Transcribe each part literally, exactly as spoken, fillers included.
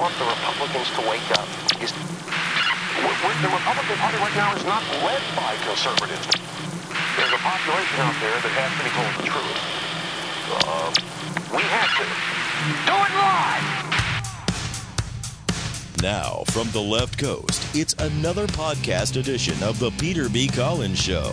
want the Republicans to wake up is the Republican Party right now is not led by conservatives. There's a population out there that has to be told the truth. Uh, we have to. Do it live! Now, from the left coast, it's another podcast edition of the Peter B. Collins Show.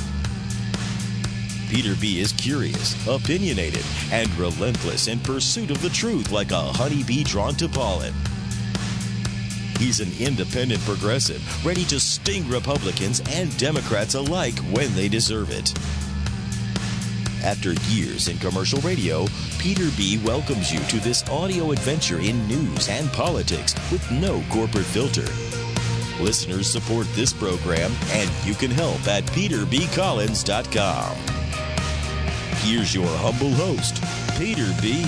Peter B. is curious, opinionated, and relentless in pursuit of the truth like a honeybee drawn to pollen. He's an independent progressive, ready to sting Republicans and Democrats alike when they deserve it. After years in commercial radio, Peter B. welcomes you to this audio adventure in news and politics with no corporate filter. Listeners support this program, and you can help at peter b collins dot com. Here's your humble host, Peter B.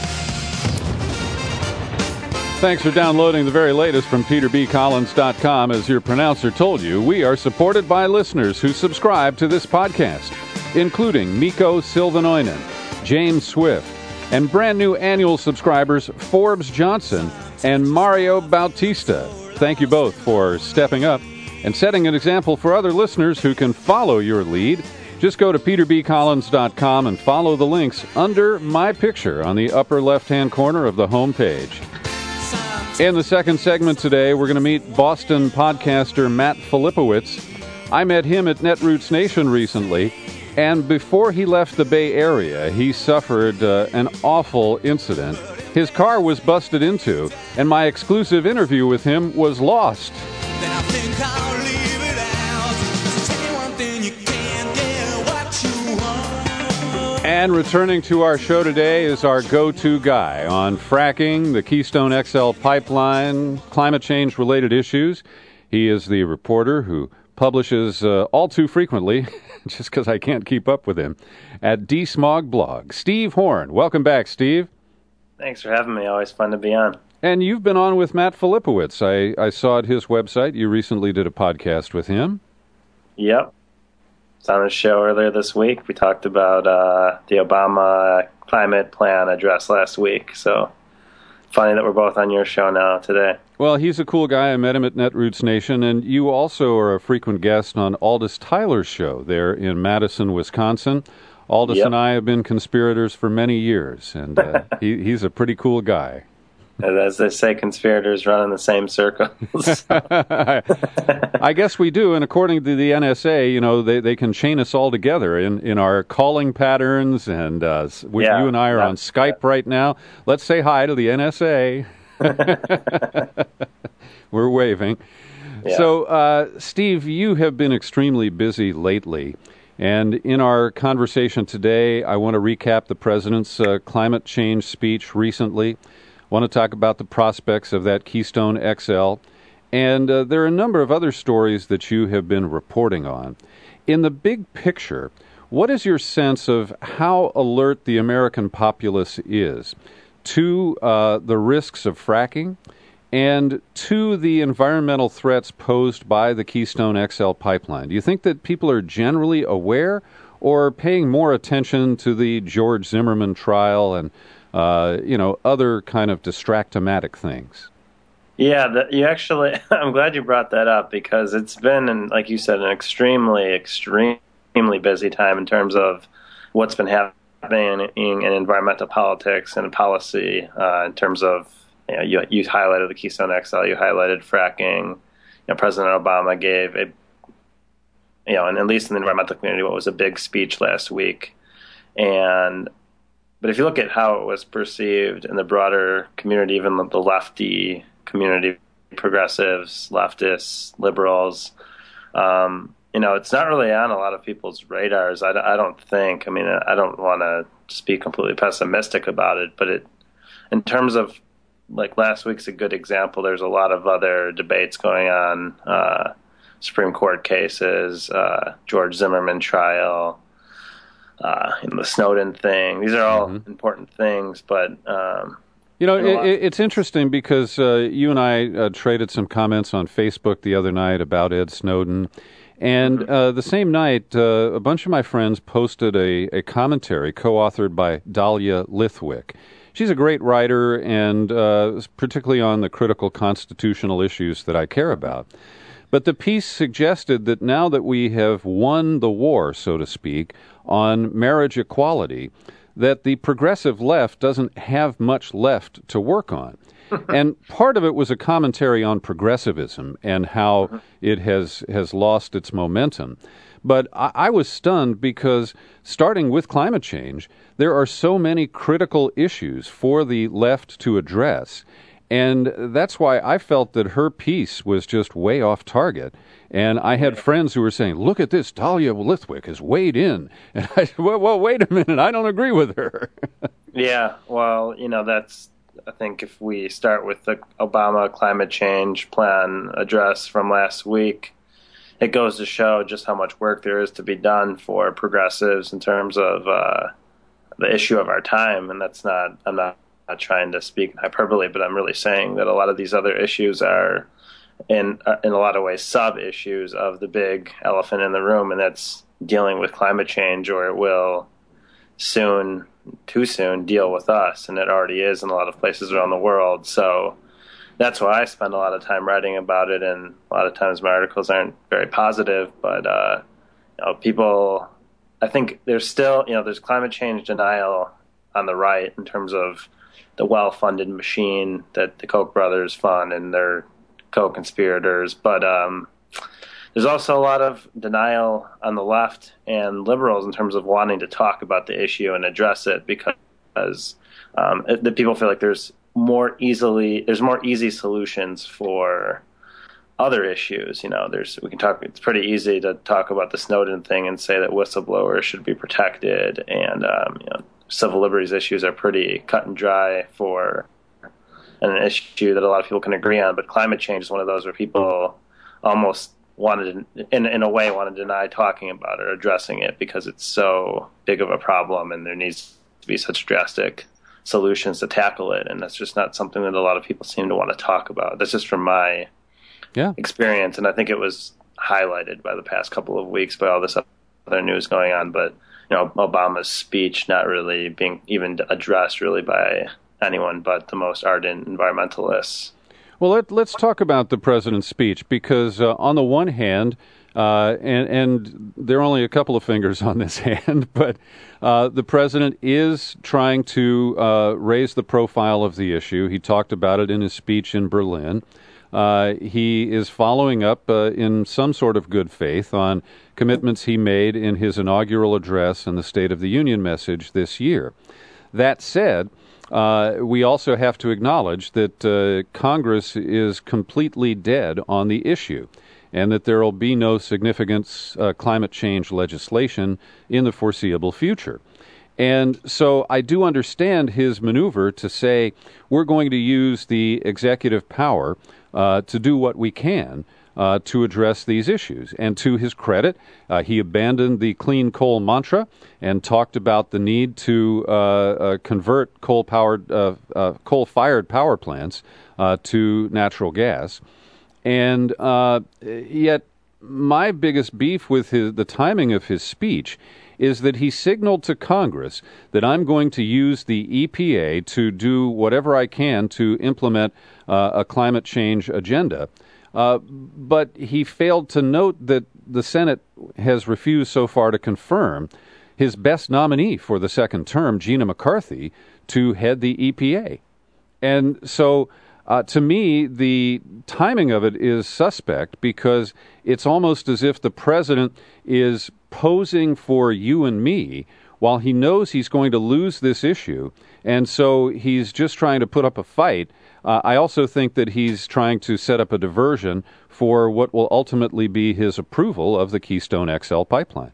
Thanks for downloading the very latest from peter b collins dot com. As your pronouncer told you, we are supported by listeners who subscribe to this podcast, including Mikko Silvanoinen, James Swift, and brand new annual subscribers Forbes Johnson and Mario Bautista. Thank you both for stepping up and setting an example for other listeners who can follow your lead. Just go to peter b collins dot com and follow the links under my picture on the upper left-hand corner of the home page. In the second segment today, we're going to meet Boston podcaster Matt Filipowicz. I met him at Netroots Nation recently, and before he left the Bay Area, he suffered uh, an awful incident. His car was busted into, and my exclusive interview with him was lost. Then I think I'll leave it out. Tell me one thing, you can't get what you want. And returning to our show today is our go-to guy on fracking, the Keystone X L pipeline, climate change-related issues. He is the reporter who publishes uh, all too frequently, just because I can't keep up with him, at D-Smog Blog. Steve Horn. Welcome back, Steve. Thanks for having me. Always fun to be on. And you've been on with Matt Filipowicz. I, I saw at his website you recently did a podcast with him. Yep. It's on his show earlier this week. We talked about uh, the Obama climate plan address last week. So funny that we're both on your show now today. Well, he's a cool guy. I met him at Netroots Nation. And you also are a frequent guest on Aldous Tyler's show there in Madison, Wisconsin. Aldous Yep. and I have been conspirators for many years, and uh, he, he's a pretty cool guy. As they say, conspirators run in the same circles. I guess we do, and according to the N S A, you know, they, they can chain us all together in, in our calling patterns, and uh, we, Yeah, you and I are on Skype right now. Let's say hi to the N S A. We're waving. Yeah. So, uh, Steve, you have been extremely busy lately. And in our conversation today, I want to recap the president's uh, climate change speech recently. I want to talk about the prospects of that Keystone X L. And uh, there are a number of other stories that you have been reporting on. In the big picture, what is your sense of how alert the American populace is to uh, the risks of fracking and to the environmental threats posed by the Keystone X L pipeline? Do you think that people are generally aware or paying more attention to the George Zimmerman trial and, uh, you know, other kind of distractomatic things? Yeah, the, you actually, I'm glad you brought that up because it's been, an, like you said, an extremely, extremely busy time in terms of what's been happening in, in environmental politics and policy uh, in terms of You know, you, you highlighted the Keystone X L. You highlighted fracking. You know, President Obama gave a, you know, and at least in the environmental community, what was a big speech last week. And, but if you look at how it was perceived in the broader community, even the, the lefty community, progressives, leftists, liberals, um, you know, it's not really on a lot of people's radars. I, I don't think. I mean, I don't want to just be completely pessimistic about it, but it, in terms of like last week's a good example. There's a lot of other debates going on, uh, Supreme Court cases, uh, George Zimmerman trial, uh, and the Snowden thing. These are all mm-hmm. important things, but um, you know, it, it's interesting because uh, you and I uh, traded some comments on Facebook the other night about Ed Snowden. And mm-hmm. uh, the same night, uh, a bunch of my friends posted a, a commentary co-authored by Dahlia Lithwick. she's a great writer, and uh, particularly on the critical constitutional issues that I care about. But the piece suggested that now that we have won the war, so to speak, on marriage equality, that the progressive left doesn't have much left to work on. And part of it was a commentary on progressivism and how it has, has lost its momentum. But I, I was stunned because, starting with climate change, there are so many critical issues for the left to address. And that's why I felt that her piece was just way off target. And I had friends who were saying, look at this, Dahlia Lithwick has weighed in. And I said, well, well, wait a minute, I don't agree with her. Yeah, well, you know, that's, I think if we start with the Obama climate change plan address from last week, it goes to show just how much work there is to be done for progressives in terms of uh, the issue of our time. And that's not, I'm not, not trying to speak in hyperbole, but I'm really saying that a lot of these other issues are in uh, in a lot of ways sub-issues of the big elephant in the room, and that's dealing with climate change, or it will soon, too soon, deal with us, and it already is in a lot of places around the world. So that's why I spend a lot of time writing about it, and a lot of times my articles aren't very positive, but uh, you know, people, I think there's still, you know, there's climate change denial on the right in terms of the well-funded machine that the Koch brothers fund and their co-conspirators. But um, there's also a lot of denial on the left and liberals in terms of wanting to talk about the issue and address it, because um, it, the people feel like there's more easily, there's more easy solutions for other issues. You know, there's, we can talk, it's pretty easy to talk about the Snowden thing and say that whistleblowers should be protected, and um, you know, civil liberties issues are pretty cut and dry for an issue that a lot of people can agree on. But climate change is one of those where people almost wanted, in in a way, want to deny talking about it or addressing it because it's so big of a problem and there needs to be such drastic solutions to tackle it. And that's just not something that a lot of people seem to want to talk about. That's just from my yeah. experience. And I think it was highlighted by the past couple of weeks by all this other news going on. But you know, Obama's speech not really being even addressed really by anyone but the most ardent environmentalists. Well, let, let's talk about the president's speech, because uh, on the one hand, uh, and, and there are only a couple of fingers on this hand, but uh, the president is trying to uh, raise the profile of the issue. He talked about it in his speech in Berlin. Uh, he is following up uh, in some sort of good faith on commitments he made in his inaugural address and the State of the Union message this year. That said, uh, we also have to acknowledge that uh, Congress is completely dead on the issue, and that there will be no significant uh, climate change legislation in the foreseeable future. And so I do understand his maneuver to say we're going to use the executive power uh, to do what we can uh, to address these issues. And to his credit, uh, he abandoned the clean coal mantra and talked about the need to uh, uh, convert coal-powered, uh, uh, coal-fired power plants uh, to natural gas. And uh, yet, my biggest beef with his, the timing of his speech is that he signaled to Congress that I'm going to use the E P A to do whatever I can to implement uh, a climate change agenda. Uh, but he failed to note that the Senate has refused so far to confirm his best nominee for the second term, Gina McCarthy, to head the E P A. And so, uh, to me, the timing of it is suspect, because it's almost as if the president is posing for you and me while he knows he's going to lose this issue, and so he's just trying to put up a fight. Uh, I also think that he's trying to set up a diversion for what will ultimately be his approval of the Keystone X L pipeline.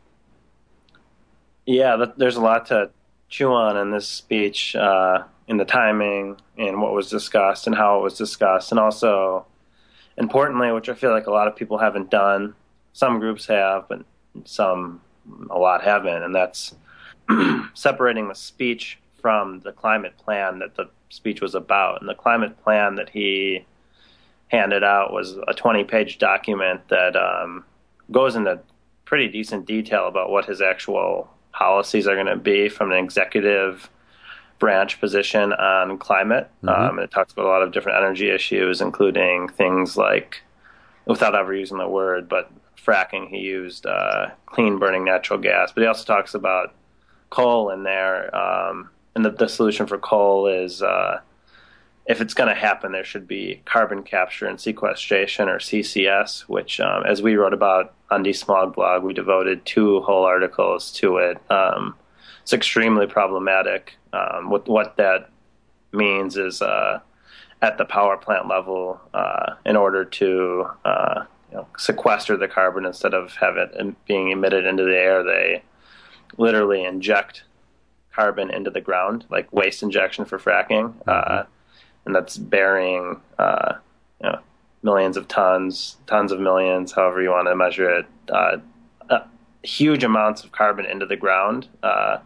Yeah, there's a lot to chew on in this speech, uh, in the timing and what was discussed and how it was discussed, and also, importantly, which I feel like a lot of people haven't done, some groups have, but some, a lot haven't, and that's separating the speech from the climate plan that the speech was about. And the climate plan that he handed out was a twenty-page document that um, goes into pretty decent detail about what his actual policies are going to be from an executive branch position on climate. Mm-hmm. Um, and it talks about a lot of different energy issues, including things like, without ever using the word, but fracking, he used uh, clean burning natural gas. But he also talks about coal in there. Um, and the, the solution for coal is, uh, if it's going to happen, there should be carbon capture and sequestration, or C C S, which, um, as we wrote about on Desmog blog, we devoted two whole articles to it. Um, it's extremely problematic. Um, what, what that means is uh, at the power plant level, uh, in order to uh, you know, sequester the carbon instead of have it being emitted into the air, they literally inject carbon into the ground, like waste injection for fracking. Mm-hmm. Uh, and that's burying uh, you know, millions of tons, tons of millions, however you want to measure it, uh, uh, huge amounts of carbon into the ground. Uh,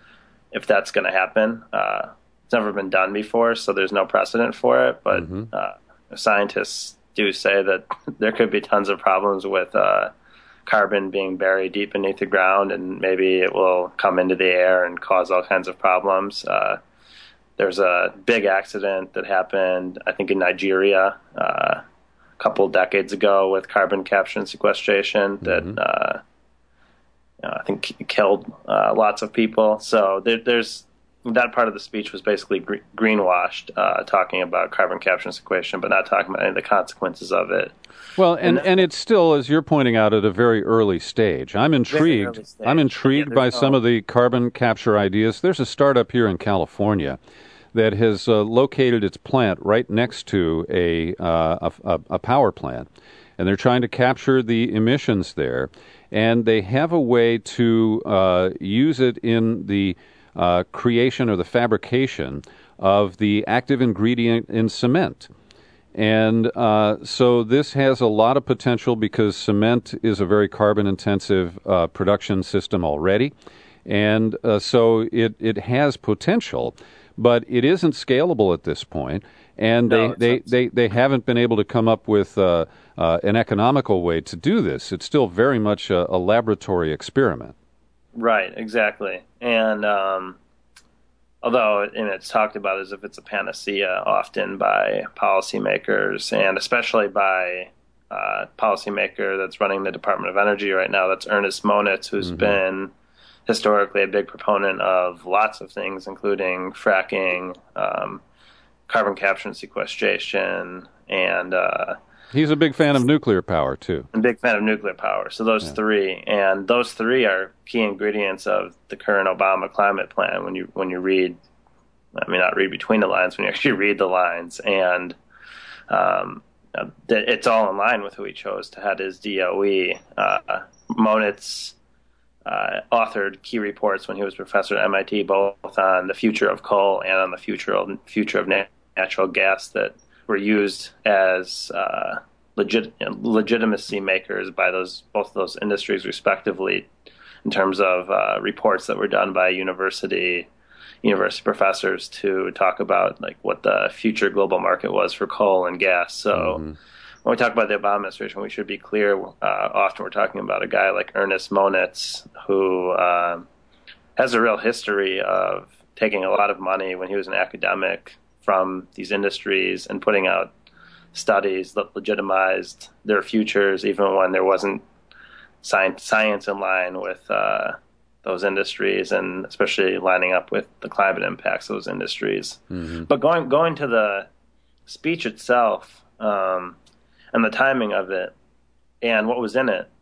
if that's going to happen, uh, it's never been done before, so there's no precedent for it. But mm-hmm. uh, scientists do say that there could be tons of problems with uh, carbon being buried deep beneath the ground, and maybe it will come into the air and cause all kinds of problems. Uh, There's a big accident that happened, I think, in Nigeria uh, a couple decades ago with carbon capture and sequestration that mm-hmm. uh, you know, I think killed uh, lots of people. So there, there's that part of the speech was basically gre- greenwashed, uh, talking about carbon capture and sequestration, but not talking about any of the consequences of it. Well, and, and, and it's still, as you're pointing out, at a very early stage. I'm intrigued. Stage. I'm intrigued yeah, by no... some of the carbon capture ideas. There's a startup here in California that has uh, located its plant right next to a, uh, a a power plant, and they're trying to capture the emissions there. And they have a way to uh, use it in the uh, creation or the fabrication of the active ingredient in cement. And uh, so this has a lot of potential because cement is a very carbon-intensive uh, production system already. And uh, so it, it has potential, but it isn't scalable at this point. And no, they, they, they, they haven't been able to come up with uh, uh, an economical way to do this. It's still very much a, a laboratory experiment. Right, exactly. And um, although and it's talked about as if it's a panacea often by policymakers, and especially by a uh, policymaker that's running the Department of Energy right now, that's Ernest Moniz, who's mm-hmm. been historically a big proponent of lots of things, including fracking, um, carbon capture and sequestration, and uh, he's a big fan of nuclear power too. A big fan of nuclear power. So those yeah. three, and those three are key ingredients of the current Obama climate plan. When you when you read, I mean, not read between the lines, when you actually read the lines, and um, it's all in line with who he chose to head his D O E. Uh, Moniz uh, authored key reports when he was professor at M I T, both on the future of coal and on the future of future of nat- natural gas that were used as uh, legit you know, legitimacy makers by those both of those industries respectively, in terms of uh, reports that were done by university university professors to talk about like what the future global market was for coal and gas. So mm-hmm. when we talk about the Obama administration, we should be clear. Uh, often we're talking about a guy like Ernest Moniz, who uh, has a real history of taking a lot of money when he was an academic from these industries and putting out studies that legitimized their futures, even when there wasn't science, science in line with uh, those industries, and especially lining up with the climate impacts of those industries. Mm-hmm. But going going to the speech itself, um, and the timing of it, and what was in it,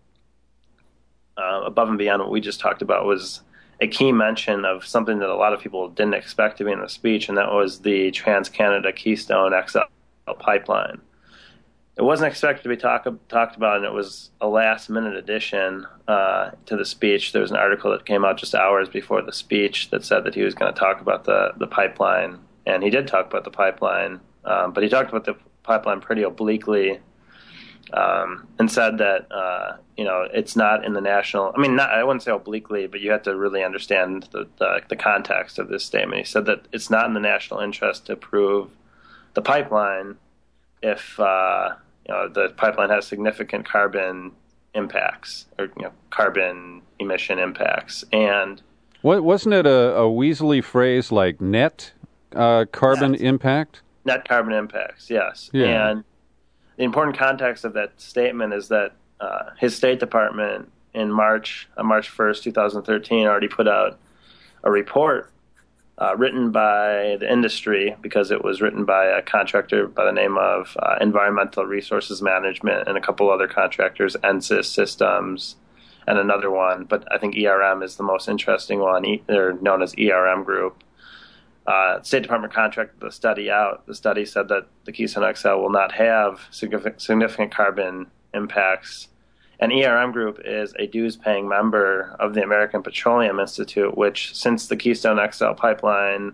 uh, above and beyond what we just talked about, was a key mention of something that a lot of people didn't expect to be in the speech, and that was the Trans-Canada Keystone X L pipeline. It wasn't expected to be talk, talked about, and it was a last-minute addition uh, to the speech. There was an article that came out just hours before the speech that said that he was going to talk about the, the pipeline, and he did talk about the pipeline, um, but he talked about the pipeline pretty obliquely, um, and said that uh, you know it's not in the national. I mean, not, I wouldn't say obliquely, but you have to really understand the, the the context of this statement. He said that it's not in the national interest to approve the pipeline if uh, you know the pipeline has significant carbon impacts or you know carbon emission impacts, and What, wasn't it a, a Weasley phrase like net uh, carbon Yes. impact? Net carbon impacts, yes. Yeah. And the important context of that statement is that uh, his State Department in March, on March first, twenty thirteen, already put out a report uh, written by the industry, because it was written by a contractor by the name of uh, Environmental Resources Management and a couple other contractors, Ensis Systems, and another one. But I think E R M is the most interesting one. E- they're known as E R M Group. Uh, State Department contracted the study out. The study said that the Keystone X L will not have significant, significant carbon impacts. And E R M Group is a dues-paying member of the American Petroleum Institute, which, since the Keystone X L pipeline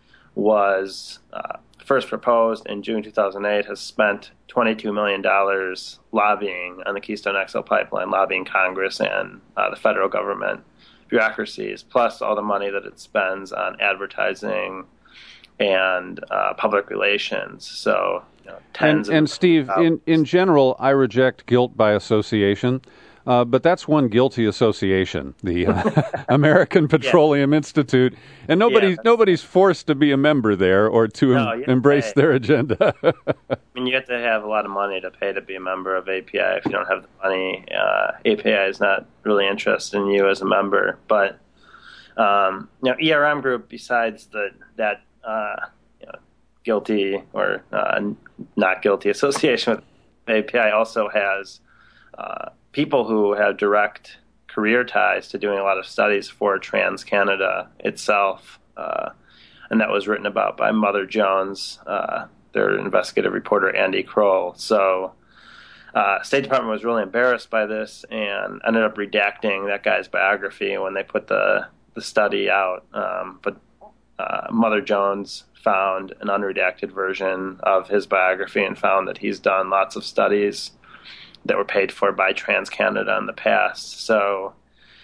was uh, first proposed in June two thousand eight, has spent twenty-two million dollars lobbying on the Keystone X L pipeline, lobbying Congress and uh, the federal government bureaucracies, plus all the money that it spends on advertising and uh, public relations. So, you know, tens And, and of Steve, in, in general, I reject guilt by association, uh, but that's one guilty association, the uh, American Petroleum Institute, and nobody's Yeah. nobody's forced to be a member there or to No, em- you- embrace hey. their agenda. I mean, you have to have a lot of money to pay to be a member of A P I. If you don't have the money, uh, A P I is not really interested in you as a member. But um, you know, E R M Group, besides the that uh, you know, guilty or uh, not guilty association with A P I, also has uh, people who have direct career ties to doing a lot of studies for TransCanada itself, uh, and that was written about by Mother Jones, uh, their investigative reporter Andy Kroll. So uh, State Department was really embarrassed by this and ended up redacting that guy's biography when they put the, the study out. Um, but uh, Mother Jones found an unredacted version of his biography and found that he's done lots of studies that were paid for by TransCanada in the past. So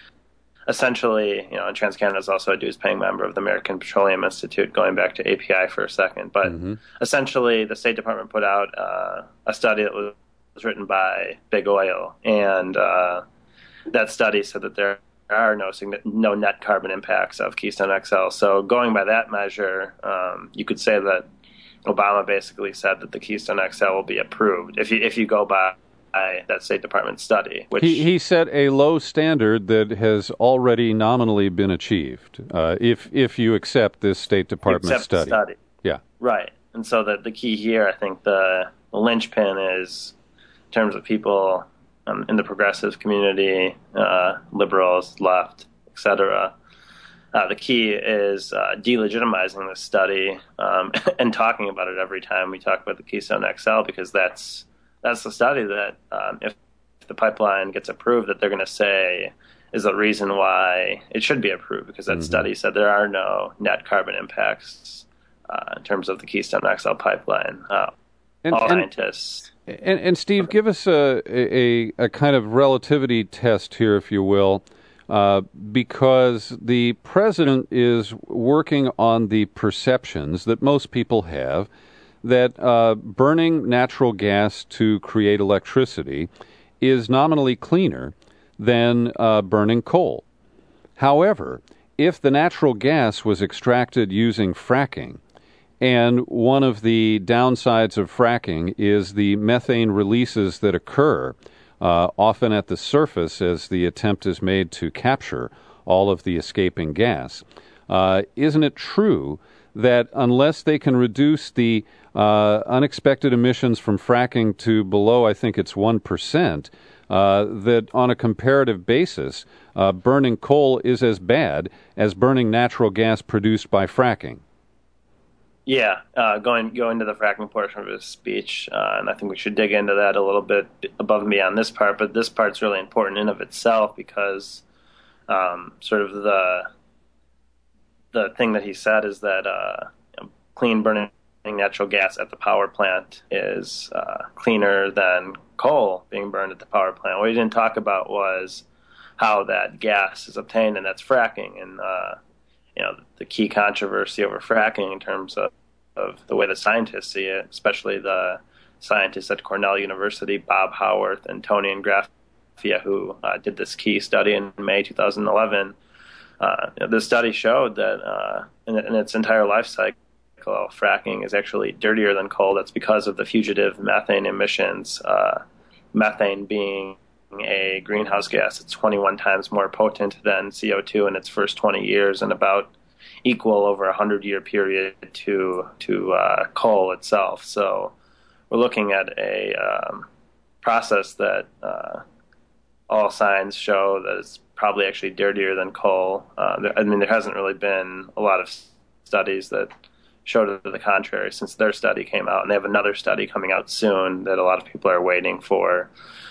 essentially, you know, and TransCanada is also a dues-paying member of the American Petroleum Institute, going back to A P I for a second. But Mm-hmm. essentially, the State Department put out uh, a study that was, was written by Big Oil, and uh, that study said that there are no signi- no net carbon impacts of Keystone X L. So going by that measure, um, you could say that Obama basically said that the Keystone X L will be approved if you if you go by that State Department study. Which He, he set a low standard that has already nominally been achieved, uh, if if you accept this State Department accept the study. study. Yeah. Right. And so the, the key here, I think the, the linchpin is, in terms of people um, in the progressive community, uh, liberals, left, et cetera, uh, the key is uh, delegitimizing this study um, and talking about it every time we talk about the Keystone X L, because that's that's the study that, um, if the pipeline gets approved, that they're going to say is the reason why it should be approved, because that Mm-hmm. study said there are no net carbon impacts uh, in terms of the Keystone X L pipeline. Uh, And, all and, scientists. and, and Steve, give us a, a, a kind of relativity test here, if you will, uh, because the president is working on the perceptions that most people have that uh, burning natural gas to create electricity is nominally cleaner than uh, burning coal. However, if the natural gas was extracted using fracking, and one of the downsides of fracking is the methane releases that occur, uh, often at the surface as the attempt is made to capture all of the escaping gas. Uh, isn't it true that unless they can reduce the uh, unexpected emissions from fracking to below, I think it's one percent, uh, that on a comparative basis, uh, burning coal is as bad as burning natural gas produced by fracking? Yeah, uh, going going to the fracking portion of his speech, uh, and I think we should dig into that a little bit above and beyond this part. But this part's really important in of itself, because um, sort of the the thing that he said is that uh, you know, clean burning natural gas at the power plant is uh, cleaner than coal being burned at the power plant. What he didn't talk about was how that gas is obtained, and that's fracking. And uh, you know, the key controversy over fracking in terms of, of the way the scientists see it, especially the scientists at Cornell University, Bob Howarth and Tony Ingraffia, who uh, did this key study in May two thousand eleven, uh, the study showed that uh, in, in its entire life cycle, fracking is actually dirtier than coal. That's because of the fugitive methane emissions, uh, methane being a greenhouse gas. It's twenty-one times more potent than C O two in its first twenty years and about equal over a hundred-year period to to uh, coal itself. So we're looking at a um, process that uh, all signs show that it's probably actually dirtier than coal. Uh, there, I mean, there hasn't really been a lot of studies that showed to the contrary since their study came out, and they have another study coming out soon that a lot of people are waiting for.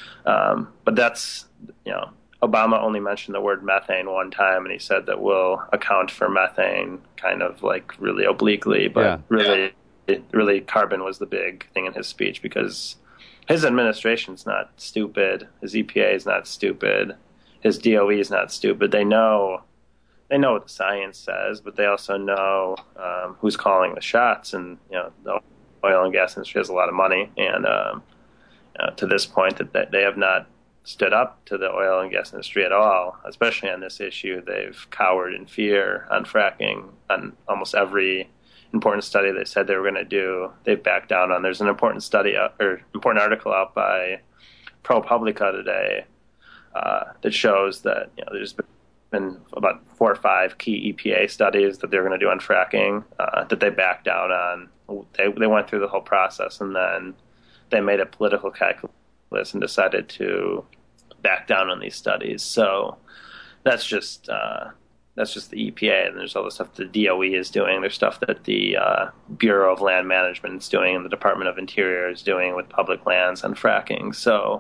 Um, but that's, you know, Obama only mentioned the word methane one time, and he said that we'll account for methane kind of like really obliquely, but yeah. really, yeah. really carbon was the big thing in his speech because his administration's not stupid. His E P A is not stupid. His D O E is not stupid. They know, they know what the science says, but they also know um, who's calling the shots. And you know, the oil and gas industry has a lot of money, and um, uh, to this point, that they have not stood up to the oil and gas industry at all, especially on this issue. They've cowered in fear on fracking. On almost every important study they said they were going to do, they've backed down on. There's an important study out, or important article out by ProPublica today uh, that shows that you know there's been about four or five key E P A studies that they're going to do on fracking uh, that they backed down on. They they went through the whole process and then they made a political calculus and decided to back down on these studies. So that's just uh, that's just the E P A, and there's all the stuff the D O E is doing. There's stuff that the uh, Bureau of Land Management is doing and the Department of Interior is doing with public lands and fracking. So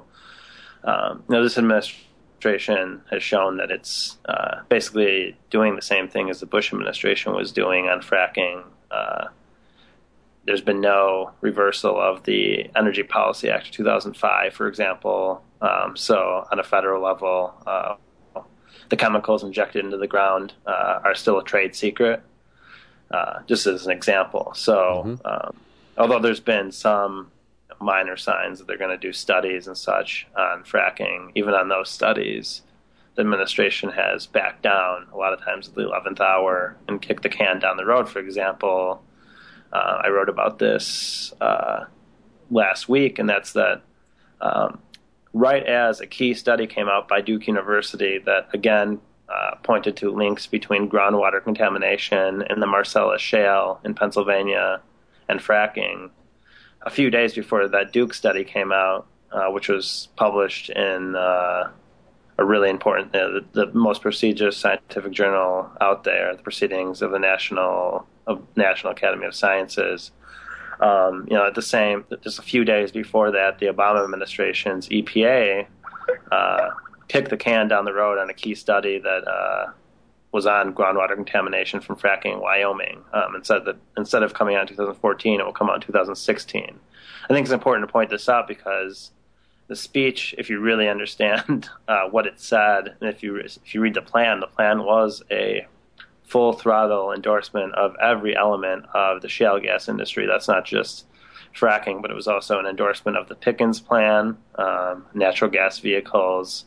um, you know, this administration has shown that it's uh, basically doing the same thing as the Bush administration was doing on fracking. Uh, there's been no reversal of the Energy Policy Act of two thousand five, for example. Um, so on a federal level, uh, the chemicals injected into the ground uh, are still a trade secret, uh, just as an example. So mm-hmm. um, although there's been some minor signs that they're going to do studies and such on fracking, even on those studies, the administration has backed down a lot of times at the eleventh hour and kicked the can down the road. For example, uh, I wrote about this uh, last week, and that's that um, right as a key study came out by Duke University that, again, uh, pointed to links between groundwater contamination in the Marcellus Shale in Pennsylvania and fracking, a few days before that Duke study came out, uh, which was published in uh, a really important, uh, the, the most prestigious scientific journal out there, the Proceedings of the National of National Academy of Sciences. Um, you know, at the same, just a few days before that, the Obama administration's E P A uh, kicked the can down the road on a key study that uh, was on groundwater contamination from fracking in Wyoming, um, and said that instead of coming out in two thousand fourteen, it will come out in two thousand sixteen. I think it's important to point this out because the speech, if you really understand uh, what it said, and if you if you read the plan, the plan was a full throttle endorsement of every element of the shale gas industry. That's not just fracking, but it was also an endorsement of the Pickens plan, um, natural gas vehicles,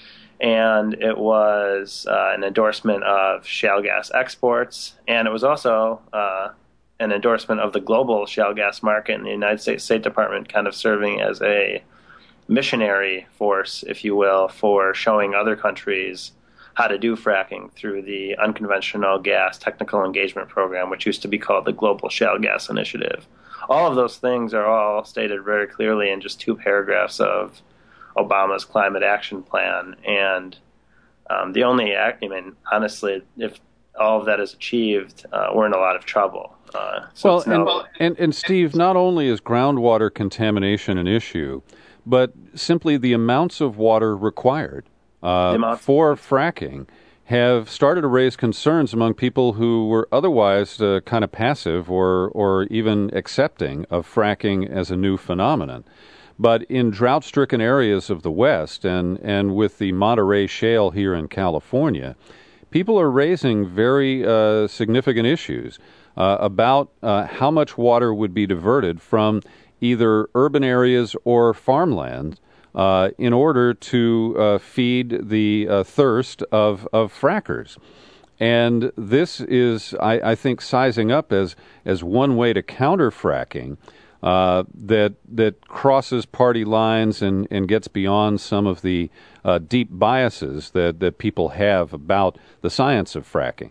and it was uh, an endorsement of shale gas exports, and it was also uh, an endorsement of the global shale gas market in the United States State Department, kind of serving as a missionary force, if you will, for showing other countries how to do fracking through the Unconventional Gas Technical Engagement Program, which used to be called the Global Shale Gas Initiative. All of those things are all stated very clearly in just two paragraphs of Obama's climate action plan. And um, the only, I mean, honestly, if all of that is achieved, uh, we're in a lot of trouble. Uh, so well, and, no, and, and Steve, not only is groundwater contamination an issue, but simply the amounts of water required Uh, for fracking have started to raise concerns among people who were otherwise uh, kind of passive or or even accepting of fracking as a new phenomenon. But in drought-stricken areas of the West and, and with the Monterey Shale here in California, people are raising very uh, significant issues uh, about uh, how much water would be diverted from either urban areas or farmland Uh, in order to uh, feed the uh, thirst of, of frackers. And this is, I, I think, sizing up as as one way to counter fracking uh, that that crosses party lines and, and gets beyond some of the uh, deep biases that, that people have about the science of fracking.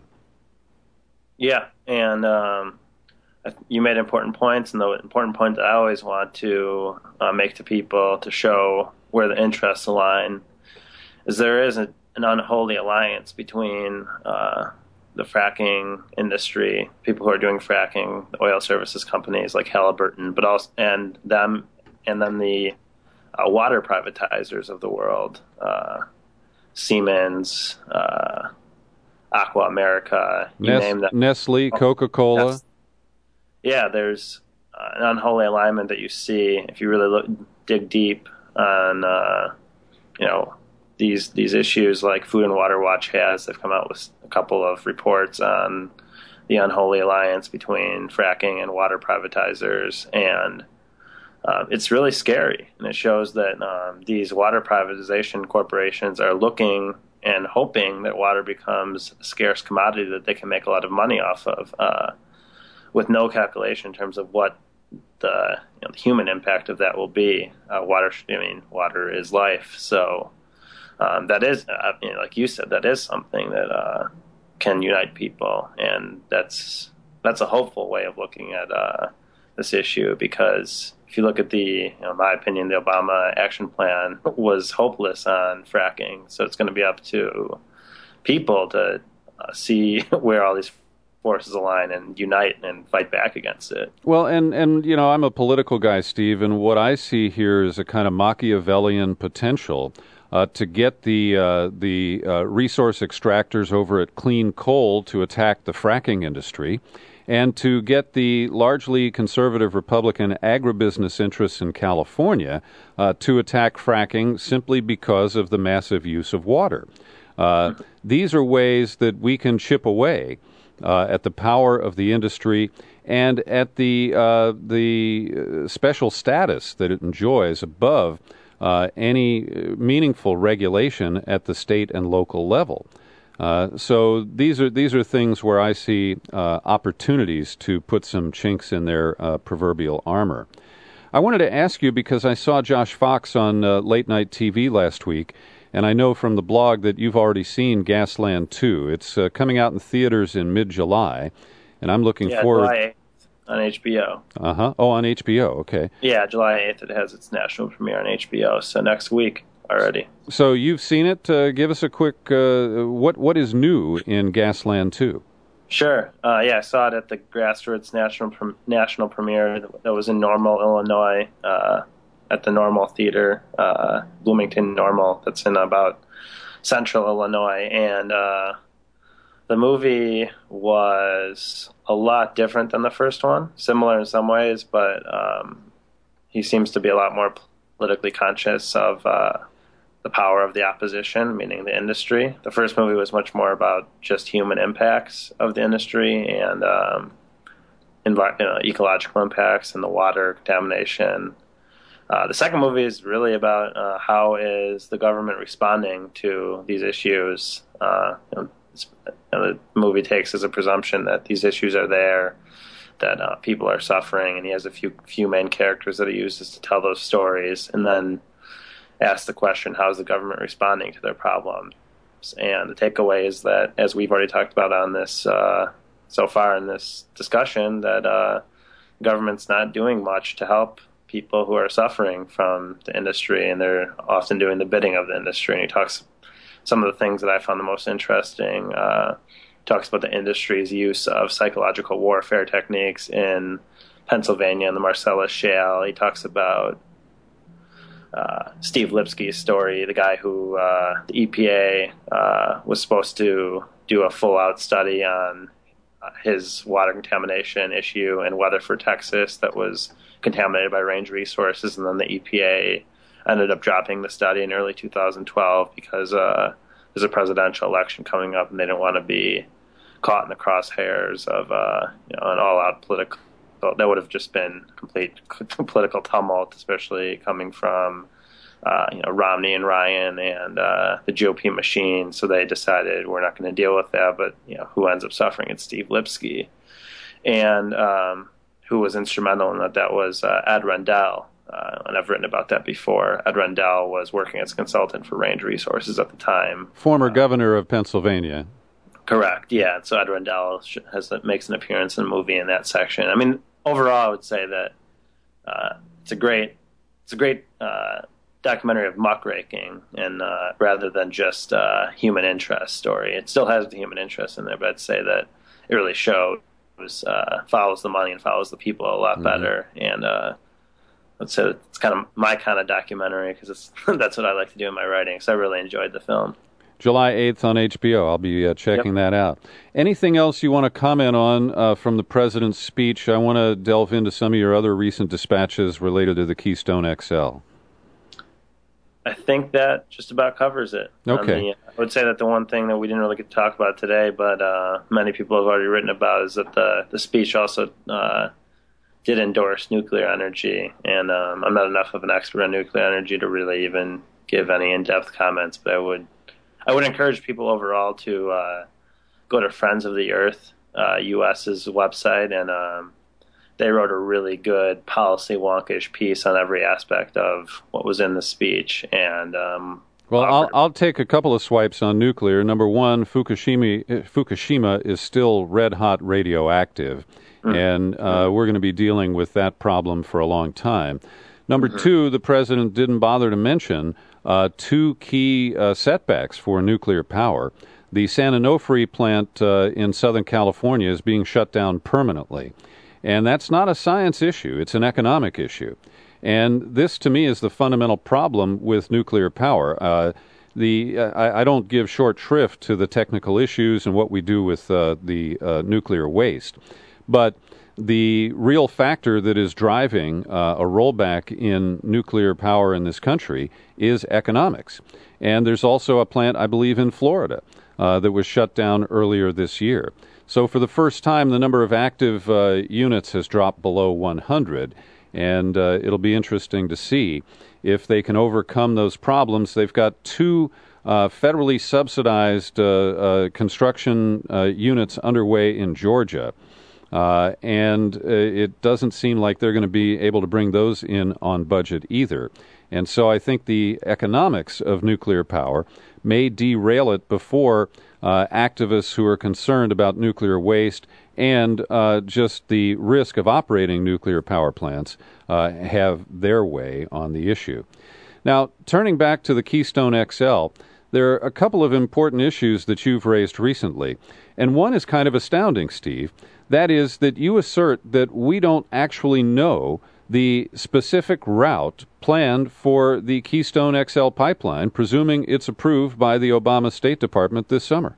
Yeah, and um, you made important points, and the important point that I always want to uh, make to people to show where the interests align is there is a, an unholy alliance between uh, the fracking industry, people who are doing fracking, the oil services companies like Halliburton, but also and them, and then the uh, water privatizers of the world, uh, Siemens, uh, Aqua America, you Nes- name them. Nestle, Coca-Cola. Yes. Yeah, there's uh, an unholy alignment that you see if you really look, dig deep on, uh, you know, these these issues like Food and Water Watch has. They've come out with a couple of reports on the unholy alliance between fracking and water privatizers, and uh, it's really scary. And it shows that um, these water privatization corporations are looking and hoping that water becomes a scarce commodity that they can make a lot of money off of, uh, with no calculation in terms of what the, you know, the human impact of that will be. Uh, water, I mean, water is life, so. Um, that is, uh, you know, like you said, that is something that uh, can unite people, and that's that's a hopeful way of looking at uh, this issue. Because if you look at the, you know, in my opinion, the Obama action plan was hopeless on fracking. So it's going to be up to people to uh, see where all these forces align and unite and fight back against it. Well, and, and you know, I'm a political guy, Steve, and what I see here is a kind of Machiavellian potential Uh, to get the uh, the uh, resource extractors over at Clean Coal to attack the fracking industry, and to get the largely conservative Republican agribusiness interests in California uh, to attack fracking simply because of the massive use of water. Uh, these are ways that we can chip away uh, at the power of the industry and at the uh, the special status that it enjoys above Uh, any meaningful regulation at the state and local level. Uh, so these are these are things where I see uh, opportunities to put some chinks in their uh, proverbial armor. I wanted to ask you, because I saw Josh Fox on uh, late night T V last week, and I know from the blog that you've already seen Gasland two. It's uh, coming out in theaters in mid-July, and I'm looking yeah, forward. July eighth on H B O. Uh huh. Oh, on H B O. Okay. Yeah, July eighth. It has its national premiere on H B O. So next week already. So you've seen it. Uh, give us a quick. Uh, what what is new in Gasland two? Sure. Uh, yeah, I saw it at the Grassroots national pre- national premiere that was in Normal, Illinois, uh, at the Normal Theater, uh, Bloomington Normal. That's in about central Illinois, and uh, the movie was a lot different than the first one, similar in some ways, but um, he seems to be a lot more politically conscious of uh, the power of the opposition, meaning the industry. The first movie was much more about just human impacts of the industry and um, envi- you know, ecological impacts and the water contamination. Uh, the second movie is really about uh, how is the government responding to these issues. Uh, you know, the movie takes as a presumption that these issues are there, that uh, people are suffering, and he has a few few main characters that he uses to tell those stories, and then asks the question, how is the government responding to their problems? And the takeaway is that, as we've already talked about on this uh, so far in this discussion, that uh, government's not doing much to help people who are suffering from the industry, and they're often doing the bidding of the industry. And he talks some of the things that I found the most interesting. Uh, talks about the industry's use of psychological warfare techniques in Pennsylvania and the Marcellus Shale. He talks about uh, Steve Lipsky's story, the guy who uh, the E P A uh, was supposed to do a full-out study on uh, his water contamination issue in Weatherford, Texas, that was contaminated by Range Resources, and then the E P A ended up dropping the study in early two thousand twelve because uh, there's a presidential election coming up, and they didn't want to be caught in the crosshairs of uh, you know, an all-out political. That would have just been complete political tumult, especially coming from uh, you know, Romney and Ryan and uh, the G O P machine. So they decided we're not going to deal with that. But you know, who ends up suffering? It's Steve Lipsky, and um, who was instrumental in that? That was uh, Ed Rendell. Uh, and I've written about that before. Ed Rendell was working as a consultant for Range Resources at the time. Former uh, governor of Pennsylvania. Correct, yeah. So Ed Rendell has, makes an appearance in the movie in that section. I mean, overall, I would say that uh, it's a great, it's a great uh, documentary of muckraking, and uh, rather than just uh, human interest story. It still has the human interest in there, but I'd say that it really shows, uh, follows the money and follows the people a lot mm-hmm. better, and uh, So it's kind of my kind of documentary because it's that's what I like to do in my writing. So I really enjoyed the film. July eighth on H B O. I'll be uh, checking yep. that out. Anything else you want to comment on uh, from the president's speech? I want to delve into some of your other recent dispatches related to the Keystone X L. I think that just about covers it. Okay. The, I would say that the one thing that we didn't really get to talk about today, but uh, many people have already written about, is that the, the speech also uh, did endorse nuclear energy, and um, I'm not enough of an expert on nuclear energy to really even give any in-depth comments, but I would I would encourage people overall to uh, go to Friends of the Earth, uh, US's website, and um, they wrote a really good policy wonkish piece on every aspect of what was in the speech. And um, well, I'll, I'll take a couple of swipes on nuclear. Number one, Fukushima, Fukushima is still red-hot radioactive. Mm-hmm. And uh, we're going to be dealing with that problem for a long time. Number mm-hmm. two, the president didn't bother to mention uh, two key uh, setbacks for nuclear power. The San Onofre plant uh, in Southern California is being shut down permanently. And that's not a science issue. It's an economic issue. And this, to me, is the fundamental problem with nuclear power. Uh, the uh, I, I don't give short shrift to the technical issues and what we do with uh, the uh, nuclear waste. But the real factor that is driving uh, a rollback in nuclear power in this country is economics. And there's also a plant, I believe, in Florida uh, that was shut down earlier this year. So for the first time, the number of active uh, units has dropped below one hundred. And uh, it'll be interesting to see if they can overcome those problems. They've got two uh, federally subsidized uh, uh, construction uh, units underway in Georgia. Uh, and uh, it doesn't seem like they're going to be able to bring those in on budget either. And so I think the economics of nuclear power may derail it before uh, activists who are concerned about nuclear waste and uh, just the risk of operating nuclear power plants uh, have their way on the issue. Now, turning back to the Keystone X L, there are a couple of important issues that you've raised recently. And one is kind of astounding, Steve. That is that you assert that we don't actually know the specific route planned for the Keystone X L pipeline, presuming it's approved by the Obama State Department this summer.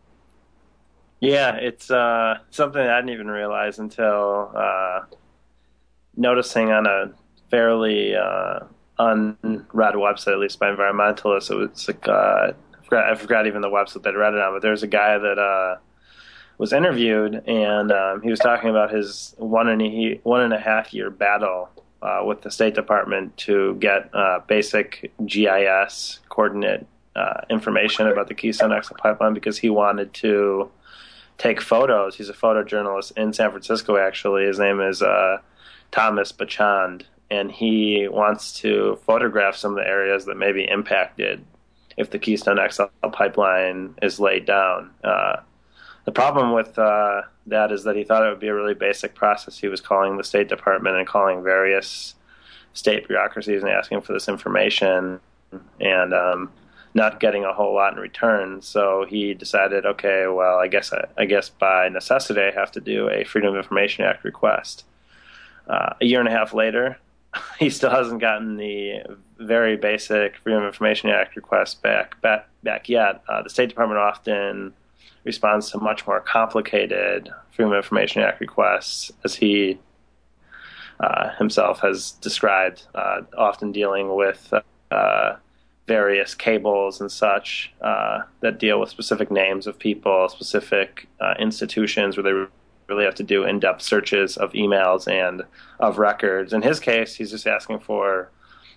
Yeah, it's uh, something I didn't even realize until uh, noticing on a fairly uh, unread website, at least by environmentalists. It was like, uh, I, forgot, I forgot even the website that I read it on, but there's a guy that uh, was interviewed, and um, he was talking about his one and a, one and a half year battle uh, with the State Department to get uh, basic G I S coordinate uh, information about the Keystone X L pipeline, because he wanted to take photos. He's a photojournalist in San Francisco, actually. His name is uh, Thomas Bachand, and he wants to photograph some of the areas that may be impacted if the Keystone X L pipeline is laid down. Uh, The problem with uh, that is that he thought it would be a really basic process. He was calling the State Department and calling various state bureaucracies and asking for this information and um, not getting a whole lot in return. So he decided, okay, well, I guess I, I guess by necessity I have to do a Freedom of Information Act request. Uh, a year and a half later, he still hasn't gotten the very basic Freedom of Information Act request back back, back yet. Uh, the State Department often responds to much more complicated Freedom of Information Act requests, as he uh, himself has described, uh, often dealing with uh, various cables and such uh, that deal with specific names of people, specific uh, institutions, where they really have to do in-depth searches of emails and of records. In his case, he's just asking for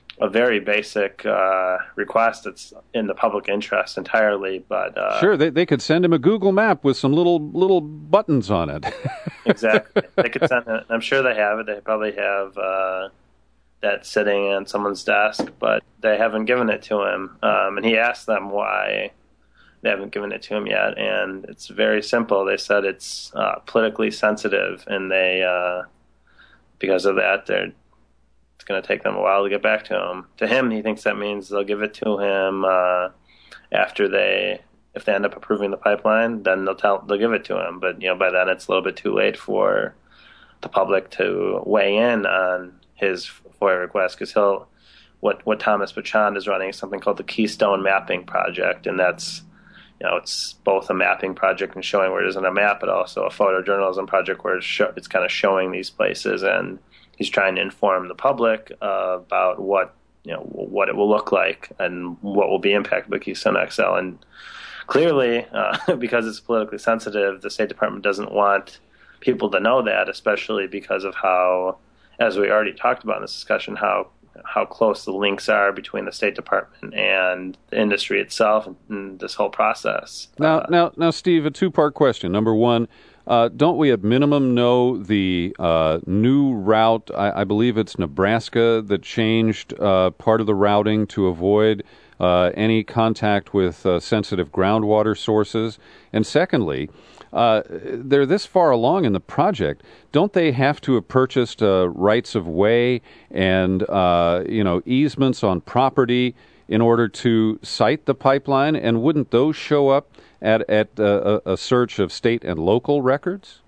a very basic uh, request that's in the public interest entirely. But uh, sure, they they could send him a Google map with some little little buttons on it. Exactly, they could send it. I'm sure they have it. They probably have uh, that sitting on someone's desk, but they haven't given it to him. Um, and he asked them why they haven't given it to him yet, and it's very simple. They said it's uh, politically sensitive, and they uh, because of that, they're it's going to take them a while to get back to him. To him, he thinks that means they'll give it to him uh, after they, if they end up approving the pipeline, then they'll tell they'll give it to him. But you know, by then it's a little bit too late for the public to weigh in on his FOIA request, because he'll what what Thomas Buchan is running is something called the Keystone Mapping Project, and that's you know it's both a mapping project and showing where it isn't a map, but also a photojournalism project where it's, show, it's kind of showing these places, and he's trying to inform the public uh, about what you know what it will look like and what will be impacted by Keystone X L. And clearly, uh, because it's politically sensitive, the State Department doesn't want people to know that, especially because of how, as we already talked about in this discussion, how how close the links are between the State Department and the industry itself and this whole process. Now, uh, now, now, Steve, a two-part question. Number one. Uh, don't we at minimum know the uh, new route? I, I believe it's Nebraska that changed uh, part of the routing to avoid uh, any contact with uh, sensitive groundwater sources. And secondly, uh, they're this far along in the project. Don't they have to have purchased uh, rights of way and uh, you know easements on property in order to site the pipeline? And wouldn't those show up at at uh, a search of state and local records?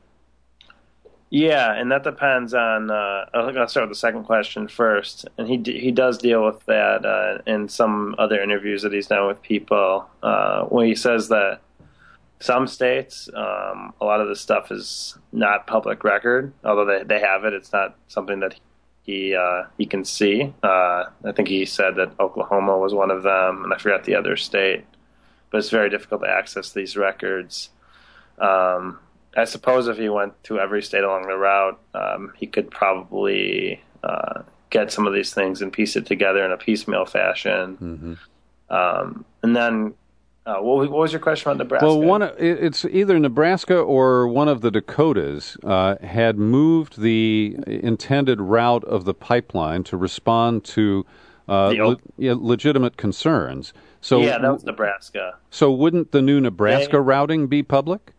Yeah, and that depends on. Uh, I'll start with the second question first, and he d- he does deal with that uh, in some other interviews that he's done with people, uh, when he says that some states, um, a lot of this stuff is not public record, although they they have it. It's not something that he uh, he can see. Uh, I think he said that Oklahoma was one of them, and I forgot the other state. But it's very difficult to access these records. Um, I suppose if he went to every state along the route, um, he could probably uh, get some of these things and piece it together in a piecemeal fashion. Mm-hmm. Um, and then, uh, what, what was your question about Nebraska? Well, one it's either Nebraska or one of the Dakotas uh, had moved the intended route of the pipeline to respond to uh, le- yeah, legitimate concerns. So, yeah, that was Nebraska. So wouldn't the new Nebraska they, routing be public?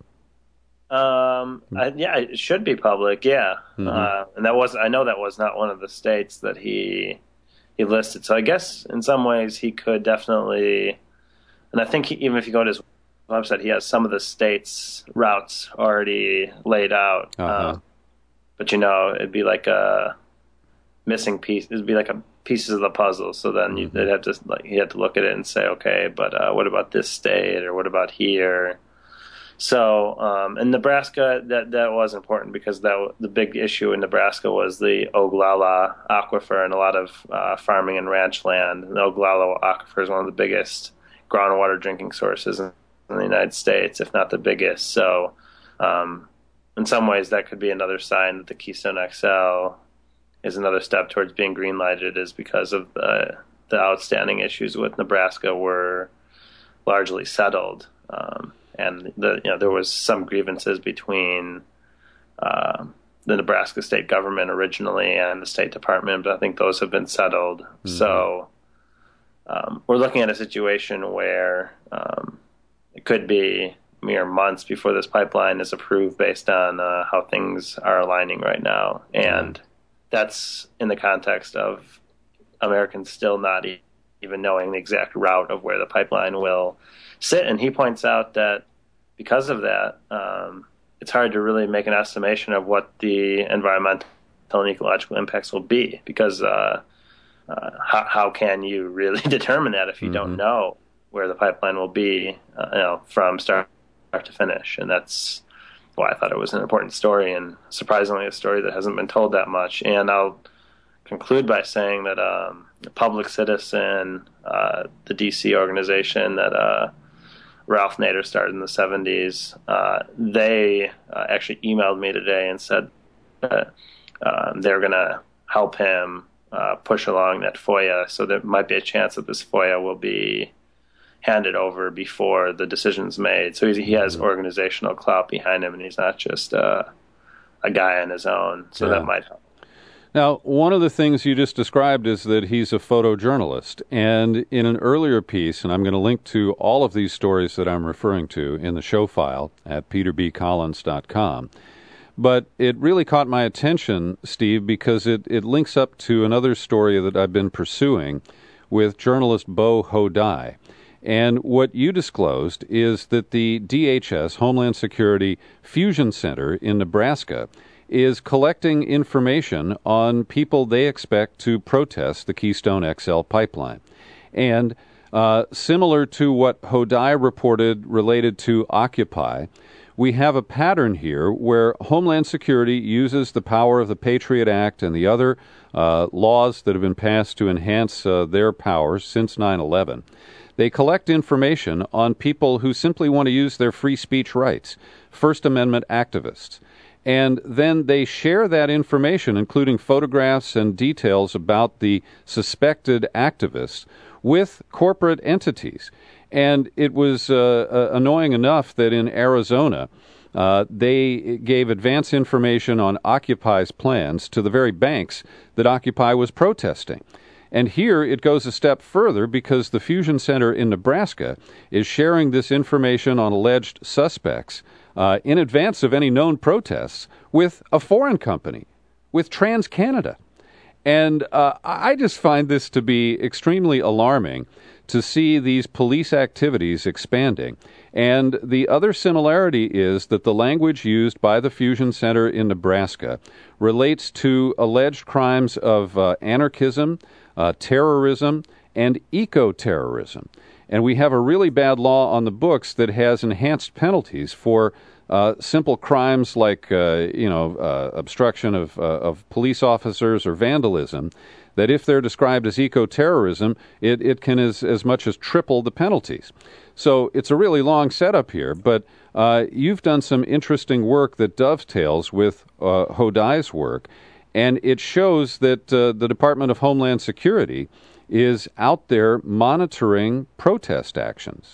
Um, I, yeah, it should be public. Yeah, mm-hmm. uh, and that was I know that was not one of the states that he he listed. So I guess in some ways he could definitely, and I think he, even if you go to his website, he has some of the states' routes already laid out. Uh-huh. Uh, but you know, it'd be like a missing piece. It'd be like a pieces of the puzzle. So then you, they'd have to like you had to look at it and say, okay, but uh, what about this state or what about here? So um, in Nebraska, that that was important because that the big issue in Nebraska was the Oglala Aquifer and a lot of uh, farming and ranch land. And the Oglala Aquifer is one of the biggest groundwater drinking sources in, in the United States, if not the biggest. So um, in some ways, that could be another sign that the Keystone X L is another step towards being green-lighted, is because of the, the outstanding issues with Nebraska were largely settled. Um, and the, you know, there was some grievances between uh, the Nebraska state government originally and the State Department, but I think those have been settled. Mm-hmm. So um, we're looking at a situation where um, it could be mere months before this pipeline is approved based on uh, how things are aligning right now. And mm-hmm. that's in the context of Americans still not e- even knowing the exact route of where the pipeline will sit. And he points out that because of that, um, it's hard to really make an estimation of what the environmental and ecological impacts will be, because uh, uh, how, how can you really determine that if you mm-hmm. don't know where the pipeline will be, uh, you know, from start to finish? And that's why I thought it was an important story, and surprisingly a story that hasn't been told that much. And I'll conclude by saying that um, Public Citizen, uh, the D C organization that uh, Ralph Nader started in the seventies, uh, they uh, actually emailed me today and said that um, they're going to help him uh, push along that FOIA. So there might be a chance that this FOIA will be handed over before the decision's made. So he's, he has organizational clout behind him, and he's not just uh, a guy on his own. So Yeah. that might help. Now, one of the things you just described is that he's a photojournalist. And in an earlier piece, and I'm going to link to all of these stories that I'm referring to in the show file at peter b collins dot com, but it really caught my attention, Steve, because it, it links up to another story that I've been pursuing with journalist Bo Hodai. And what you disclosed is that the D H S, Homeland Security Fusion Center in Nebraska, is collecting information on people they expect to protest the Keystone X L pipeline. And uh, similar to what Hodai reported related to Occupy, we have a pattern here where Homeland Security uses the power of the Patriot Act and the other uh, laws that have been passed to enhance uh, their powers since nine eleven. They collect information on people who simply want to use their free speech rights, First Amendment activists. And then they share that information, including photographs and details about the suspected activists, with corporate entities. And it was uh, uh, annoying enough that in Arizona, uh, they gave advance information on Occupy's plans to the very banks that Occupy was protesting. And here it goes a step further because the Fusion Center in Nebraska is sharing this information on alleged suspects uh, in advance of any known protests with a foreign company, with TransCanada. And uh, I just find this to be extremely alarming to see these police activities expanding. And the other similarity is that the language used by the Fusion Center in Nebraska relates to alleged crimes of uh, anarchism, uh, terrorism, and eco-terrorism. And we have a really bad law on the books that has enhanced penalties for uh, simple crimes like, uh, you know, uh, obstruction of, uh, of police officers or vandalism, that if they're described as eco-terrorism, it, it can as, as much as triple the penalties. So it's a really long setup here, but uh, you've done some interesting work that dovetails with uh, Hodai's work, and it shows that uh, the Department of Homeland Security is out there monitoring protest actions.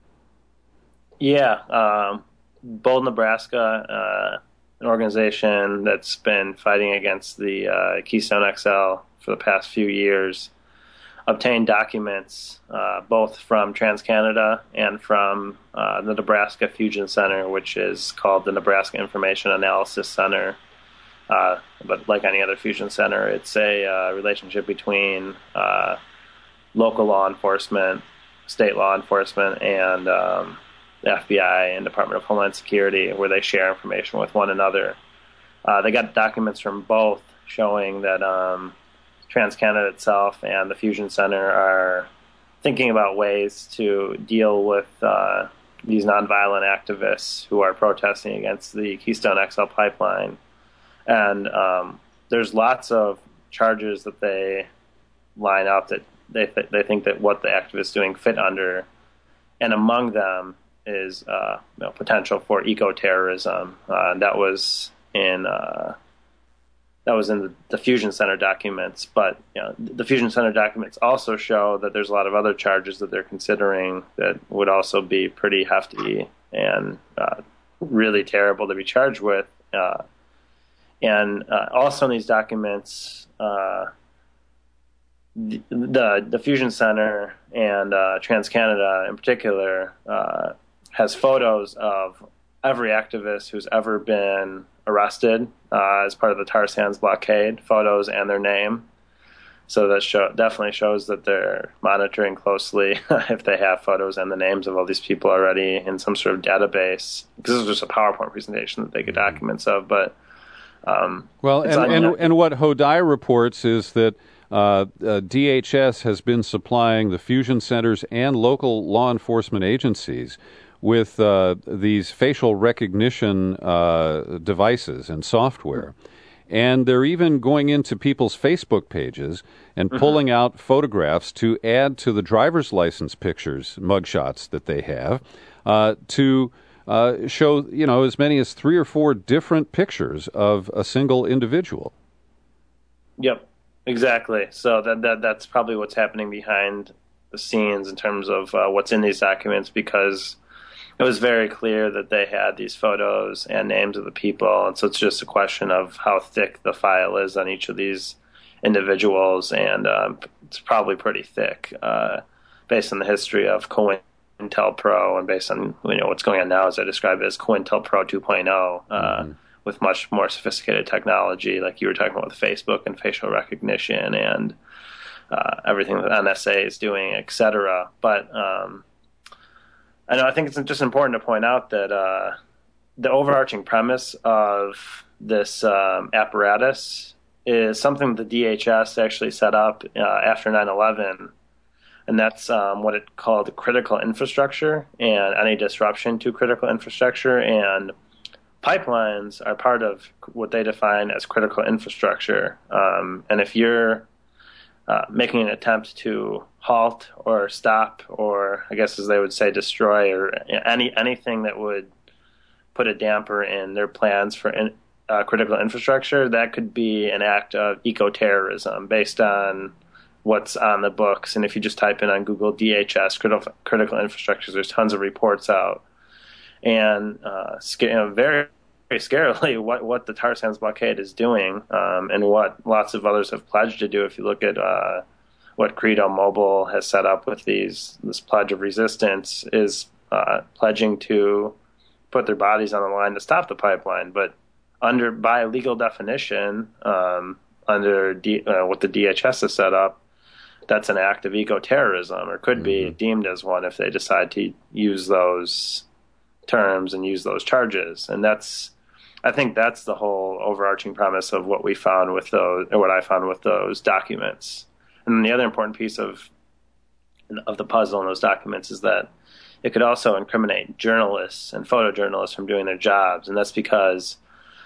Yeah, um, Bold, Nebraska, uh, an organization that's been fighting against the uh, Keystone X L for the past few years, obtained documents uh, both from TransCanada and from uh, the Nebraska Fusion Center, which is called the Nebraska Information Analysis Center. Uh, but like any other fusion center, it's a uh, relationship between uh, local law enforcement, state law enforcement, and um, the F B I and Department of Homeland Security, where they share information with one another. Uh, they got documents from both showing that um, TransCanada itself and the Fusion Center are thinking about ways to deal with uh, these nonviolent activists who are protesting against the Keystone X L pipeline. And um, there's lots of charges that they line up that they th- they think that what the activists doing fit under, and among them is uh, you know, potential for eco-terrorism. Uh, and that was in uh, that was in the, the Fusion Center documents. But you know, the Fusion Center documents also show that there's a lot of other charges that they're considering that would also be pretty hefty and uh, really terrible to be charged with. Uh, And uh, also in these documents, uh, the, the the Fusion Center and uh, TransCanada in particular uh, has photos of every activist who's ever been arrested uh, as part of the tar sands blockade, photos and their name. So that show, definitely shows that they're monitoring closely if they have photos and the names of all these people already in some sort of database. Because this is just a PowerPoint presentation that they get documents of, but Um, well, and, and, and what Hodai reports is that uh, uh, D H S has been supplying the fusion centers and local law enforcement agencies with uh, these facial recognition uh, devices and software. And they're even going into people's Facebook pages and mm-hmm. pulling out photographs to add to the driver's license pictures, mugshots that they have, uh, to Uh, show, you know, as many as three or four different pictures of a single individual. Yep. Exactly. So that, that that's probably what's happening behind the scenes in terms of uh, what's in these documents, because it was very clear that they had these photos and names of the people, and so it's just a question of how thick the file is on each of these individuals, and um, it's probably pretty thick uh, based on the history of COINTELPRO and based on you know what's going on now, as I describe it as COINTELPRO two point oh, uh, mm-hmm. with much more sophisticated technology, like you were talking about with Facebook and facial recognition and uh, everything that N S A is doing, et cetera. But um, I know I think it's just important to point out that uh, the overarching premise of this um, apparatus is something the D H S actually set up uh, after nine eleven, and that's um, what it called critical infrastructure and any disruption to critical infrastructure. And pipelines are part of what they define as critical infrastructure. Um, and if you're uh, making an attempt to halt or stop, or I guess as they would say, destroy, or any anything that would put a damper in their plans for in, uh, critical infrastructure, that could be an act of eco-terrorism based on what's on the books. And if you just type in on Google D H S, critical, critical infrastructures, there's tons of reports out. And uh, you know, very, very scarily, what, what the tar sands blockade is doing, um, and what lots of others have pledged to do. If you look at uh, what Credo Mobile has set up with these this pledge of resistance, is uh, pledging to put their bodies on the line to stop the pipeline. But under by legal definition, um, under D, uh, what the D H S has set up, that's an act of eco-terrorism, or could mm-hmm. be deemed as one if they decide to use those terms and use those charges. And that's, I think that's the whole overarching premise of what we found with those, or what I found with those documents. And then the other important piece of of the puzzle in those documents is that it could also incriminate journalists and photojournalists from doing their jobs. And that's because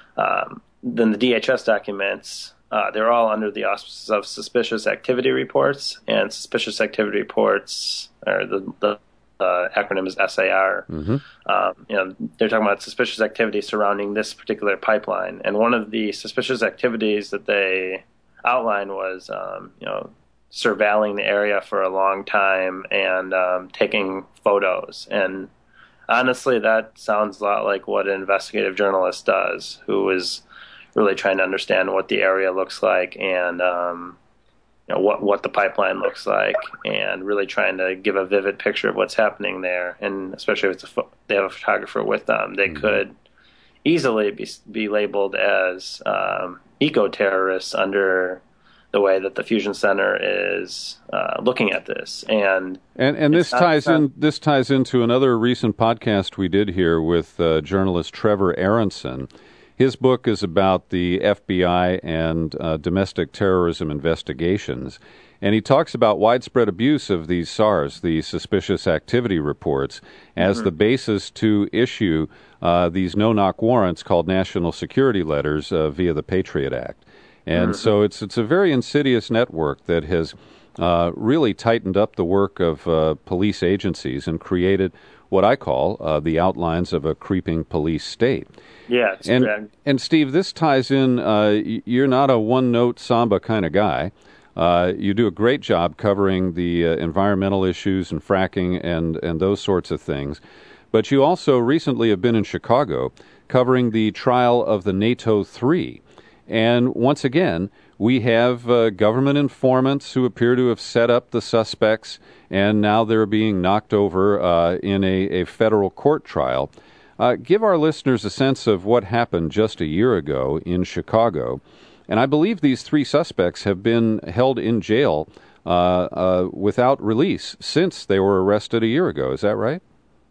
um, then the D H S documents, uh, they're all under the auspices of suspicious activity reports, and suspicious activity reports, or the, the Uh, acronym is S A R. Mm-hmm. Um, you know, they're talking about suspicious activity surrounding this particular pipeline, and one of the suspicious activities that they outlined was, um, you know, surveilling the area for a long time and um, taking photos. And honestly, that sounds a lot like what an investigative journalist does, who is really trying to understand what the area looks like and um, you know, what what the pipeline looks like, and really trying to give a vivid picture of what's happening there. And especially if it's a pho- they have a photographer with them, they mm-hmm. could easily be be labeled as um, eco-terrorists under the way that the Fusion Center is uh, looking at this. And and, and this not, ties not, in this ties into another recent podcast we did here with uh, journalist Trevor Aronson. His book is about the F B I and uh, domestic terrorism investigations, and he talks about widespread abuse of these SARS, the suspicious activity reports, as mm-hmm. the basis to issue uh, these no-knock warrants called national security letters uh, via the Patriot Act. And mm-hmm. so it's it's a very insidious network that has uh, really tightened up the work of uh, police agencies and created what I call uh, the outlines of a creeping police state. Yeah, it's and, correct. And Steve, this ties in, uh, you're not a one-note samba kind of guy. Uh, you do a great job covering the uh, environmental issues and fracking and, and those sorts of things. But you also recently have been in Chicago covering the trial of the NATO three. And once again, we have uh, government informants who appear to have set up the suspects, and now they're being knocked over uh, in a, a federal court trial. Uh, give our listeners a sense of what happened just a year ago in Chicago. And I believe these three suspects have been held in jail uh, uh, without release since they were arrested a year ago. Is that right?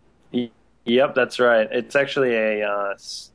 Yep, that's right. It's actually a uh,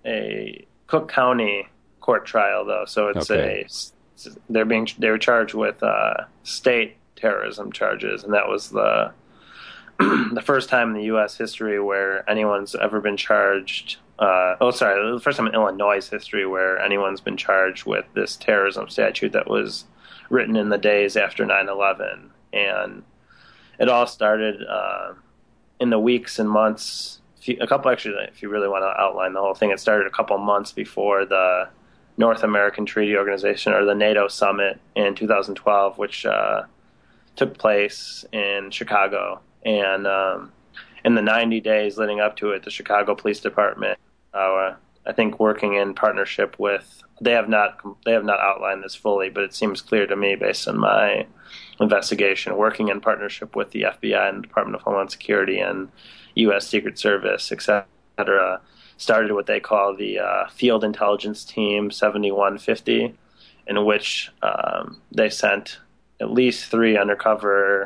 a Cook County court trial, though. So it's okay. a they're being they were charged with uh, state terrorism charges, and that was the the first time in the U S history where anyone's ever been charged. Uh, oh, sorry, the first time in Illinois' history where anyone's been charged with this terrorism statute that was written in the days after nine eleven. And it all started uh, in the weeks and months, a couple actually, if you really want to outline the whole thing, it started a couple months before the North American Treaty Organization, or the NATO summit in two thousand twelve, which uh, took place in Chicago. And um, in the ninety days leading up to it, the Chicago Police Department, uh, I think, working in partnership with, they have not they have not outlined this fully, but it seems clear to me based on my investigation, working in partnership with the F B I and the Department of Homeland Security and U S Secret Service, et cetera, started what they call the uh, Field Intelligence Team seventy-one fifty, in which um, they sent at least three undercover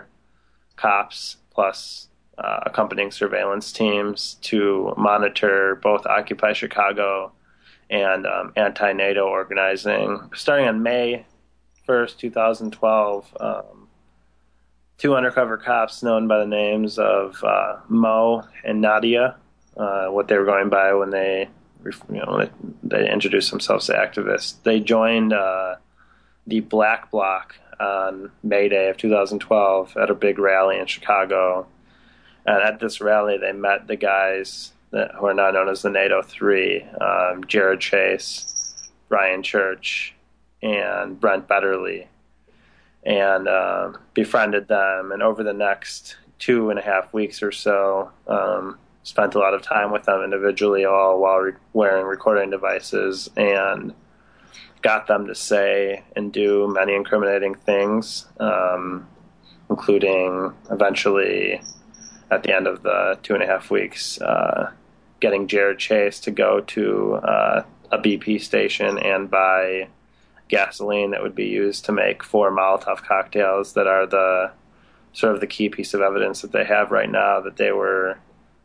cops plus uh, accompanying surveillance teams to monitor both Occupy Chicago and um, anti-NATO organizing. Starting on May first, twenty twelve, um, two undercover cops known by the names of uh, Mo and Nadia, uh, what they were going by when they, you know, they, they introduced themselves to activists. They joined uh, the Black Bloc on May Day of two thousand twelve at a big rally in Chicago. And at this rally, they met the guys that, who are now known as the NATO Three, um, Jared Chase, Brian Church, and Brent Betterly, and uh, befriended them. And over the next two and a half weeks or so, um, spent a lot of time with them individually, all while re- wearing recording devices, and got them to say and do many incriminating things, um, including eventually, at the end of the two and a half weeks, uh, getting Jared Chase to go to uh, a B P station and buy gasoline that would be used to make four Molotov cocktails that are the sort of the key piece of evidence that they have right now, that they were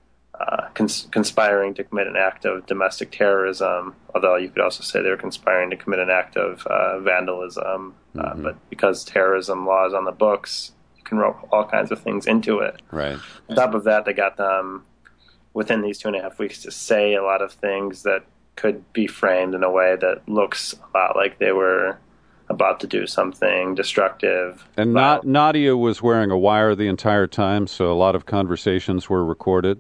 uh, cons- conspiring to commit an act of domestic terrorism, although you could also say they were conspiring to commit an act of uh, vandalism. Mm-hmm. Uh, but because terrorism law is on the books, you can rope all kinds of things into it. Right. On top of that, they got them within these two and a half weeks to say a lot of things that could be framed in a way that looks a lot like they were about to do something destructive. And not, Nadia was wearing a wire the entire time, so a lot of conversations were recorded.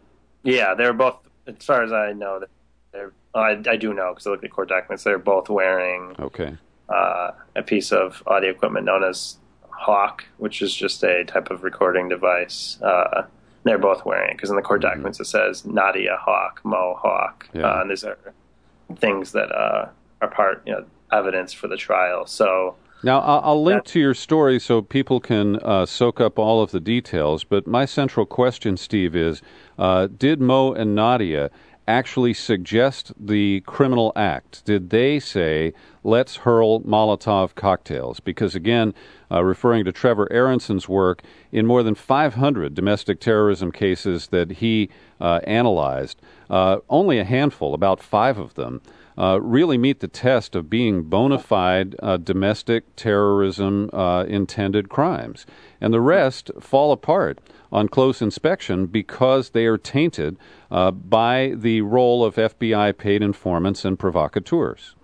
Yeah, they were both, as far as I know, they're, I, I do know because I looked at court documents, they're both wearing okay. uh, a piece of audio equipment known as Hawk, which is just a type of recording device. Uh, they're both wearing it because in the court mm-hmm. documents it says Nadia Hawk, Mo Hawk. Yeah. Uh, and these are things that uh, are part, you know, evidence for the trial. So now I'll, I'll link to your story so people can uh, soak up all of the details. But my central question, Steve, is uh, did Mo and Nadia actually suggest the criminal act? Did they say, let's hurl Molotov cocktails? Because again, uh, referring to Trevor Aronson's work, in more than five hundred domestic terrorism cases that he uh, analyzed, uh, only a handful, about five of them, uh, really meet the test of being bona fide uh, domestic terrorism uh, intended crimes. And the rest fall apart on close inspection because they are tainted uh, by the role of F B I paid informants and provocateurs.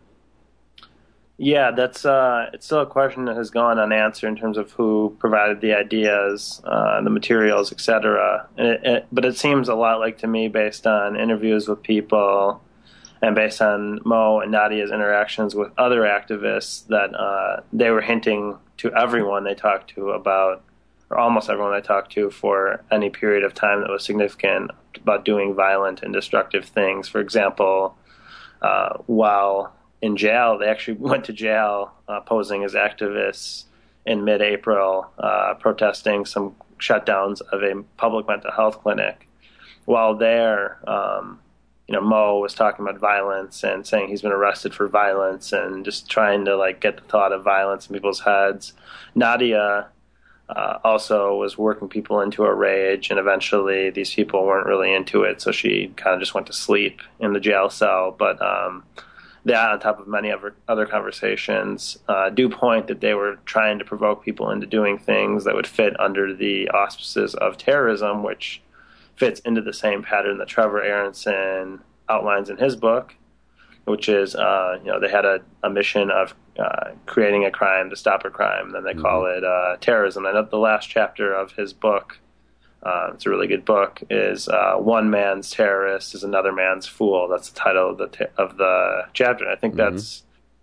Yeah, that's uh, it's still a question that has gone unanswered in terms of who provided the ideas, uh, the materials, et cetera. And it, it, but it seems a lot like to me, based on interviews with people and based on Mo and Nadia's interactions with other activists, that uh, they were hinting to everyone they talked to about, or almost everyone they talked to for any period of time that was significant, about doing violent and destructive things. For example, uh, while in jail, they actually went to jail uh, posing as activists in mid-April, uh, protesting some shutdowns of a public mental health clinic. While there, um, you know, Mo was talking about violence and saying he's been arrested for violence and just trying to like get the thought of violence in people's heads. Nadia uh, also was working people into a rage, and eventually these people weren't really into it, so she kind of just went to sleep in the jail cell. But um, that, on top of many other, other conversations, uh, do point that they were trying to provoke people into doing things that would fit under the auspices of terrorism, which fits into the same pattern that Trevor Aronson outlines in his book, which is, uh, you know, they had a, a mission of uh, creating a crime to stop a crime, and then they mm-hmm. call it uh, terrorism. I know the last chapter of his book, uh, it's a really good book, is uh, One Man's Terrorist is Another Man's Fool. That's the title of the, t- of the chapter. And I think mm-hmm. that's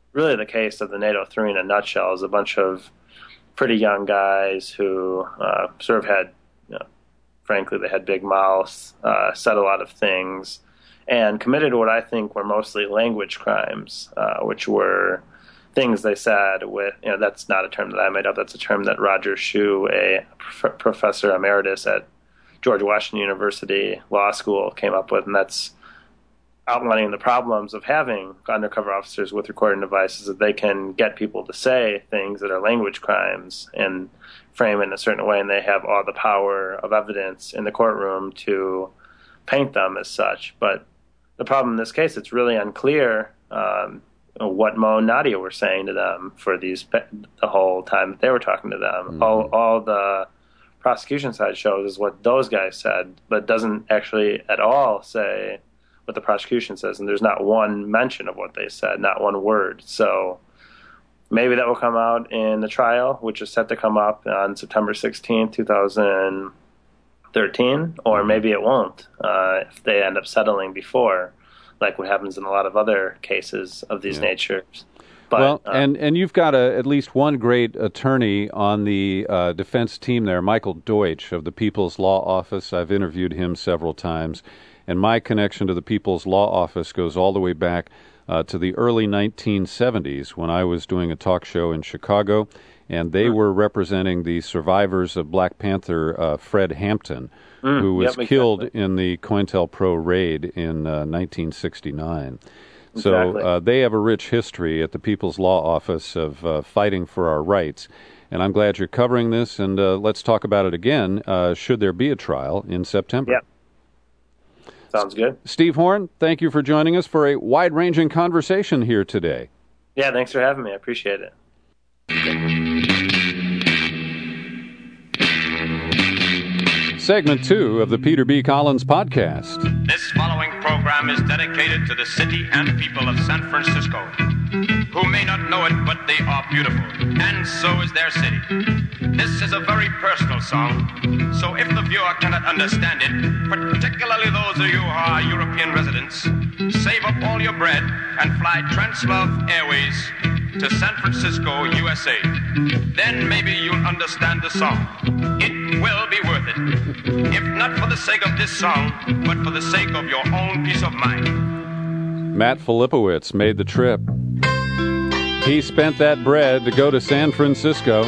really the case of the NATO three in a nutshell. Is a bunch of pretty young guys who uh, sort of had, you know, frankly, they had big mouths, uh, said a lot of things, and committed what I think were mostly language crimes, uh, which were things they said with, you know, that's not a term that I made up. That's a term that Roger Shue, a prof- professor emeritus at George Washington University Law School, came up with, and that's outlining the problems of having undercover officers with recording devices, that they can get people to say things that are language crimes and frame it in a certain way, and they have all the power of evidence in the courtroom to paint them as such. But the problem in this case, it's really unclear um, what Mo and Nadia were saying to them for these the whole time that they were talking to them. Mm-hmm. All, all the prosecution side shows is what those guys said, but doesn't actually at all say what the prosecution says, and there's not one mention of what they said, not one word. So maybe that will come out in the trial, which is set to come up on September sixteenth, twenty thirteen, or maybe it won't uh, if they end up settling before, like what happens in a lot of other cases of these yeah. natures. But, well, uh, and, and you've got a, at least one great attorney on the uh, defense team there, Michael Deutsch of the People's Law Office. I've interviewed him several times, and my connection to the People's Law Office goes all the way back uh, to the early nineteen seventies when I was doing a talk show in Chicago, and they mm. were representing the survivors of Black Panther, uh, Fred Hampton, mm. who was yep, killed exactly. in the COINTELPRO raid in uh, nineteen sixty-nine. So exactly. uh, they have a rich history at the People's Law Office of uh, fighting for our rights. And I'm glad you're covering this, and uh, let's talk about it again, uh, should there be a trial in September. Yeah. Sounds good. Steve Horn, thank you for joining us for a wide-ranging conversation here today. Yeah, thanks for having me. I appreciate it. Segment two of the Peter B. Collins Podcast. This following program is dedicated to the city and people of San Francisco, who may not know it, but they are beautiful, and so is their city. This is a very personal song, so if the viewer cannot understand it, particularly those of you who are European residents, save up all your bread and fly Translove Airways to San Francisco, U S A. Then maybe you'll understand the song. It will be worth it. If not for the sake of this song, but for the sake of your own peace of mind. Matt Filipowicz made the trip. He spent that bread to go to San Francisco.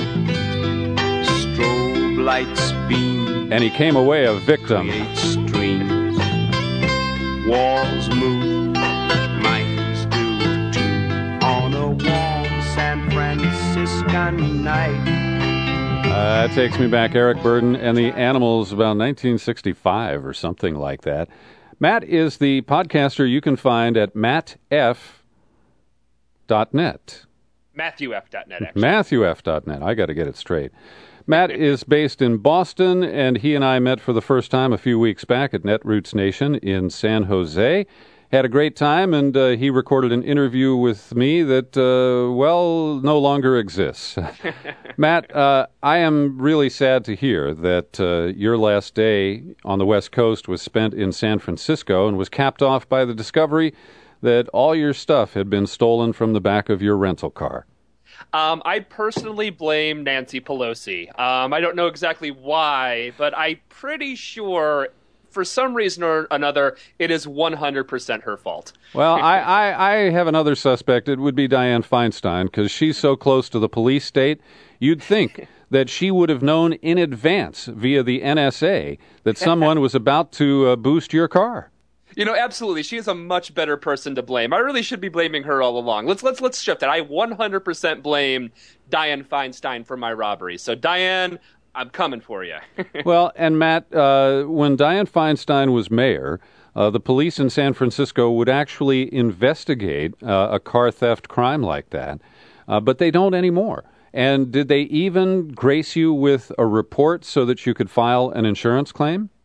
Strobe lights beam. And he came away a victim. Create streams. Walls move. Minds do too. On a warm San Franciscan night. Uh, that takes me back, Eric Burden and the Animals, about nineteen sixty-five or something like that. Matt is the podcaster you can find at matt f dot net. Matthew F dot net, actually. Matthew F dot net. I got to get it straight. Matt is based in Boston, and he and I met for the first time a few weeks back at Netroots Nation in San Jose. Had a great time, and uh, he recorded an interview with me that, uh, well, no longer exists. Matt, uh, I am really sad to hear that uh, your last day on the West Coast was spent in San Francisco and was capped off by the discovery that all your stuff had been stolen from the back of your rental car. Um, I personally blame Nancy Pelosi. Um, I don't know exactly why, but I'm pretty sure for some reason or another, it is one hundred percent her fault. Well, I, I, I have another suspect. It would be Dianne Feinstein, because she's so close to the police state. You'd think that she would have known in advance via the N S A that someone was about to uh, boost your car. You know, absolutely. She is a much better person to blame. I really should be blaming her all along. Let's let's let's shift it. I one hundred percent blame Dianne Feinstein for my robbery. So, Dianne, I'm coming for you. Well, and Matt, uh, when Dianne Feinstein was mayor, uh, the police in San Francisco would actually investigate uh, a car theft crime like that, uh, but they don't anymore. And did they even grace you with a report so that you could file an insurance claim?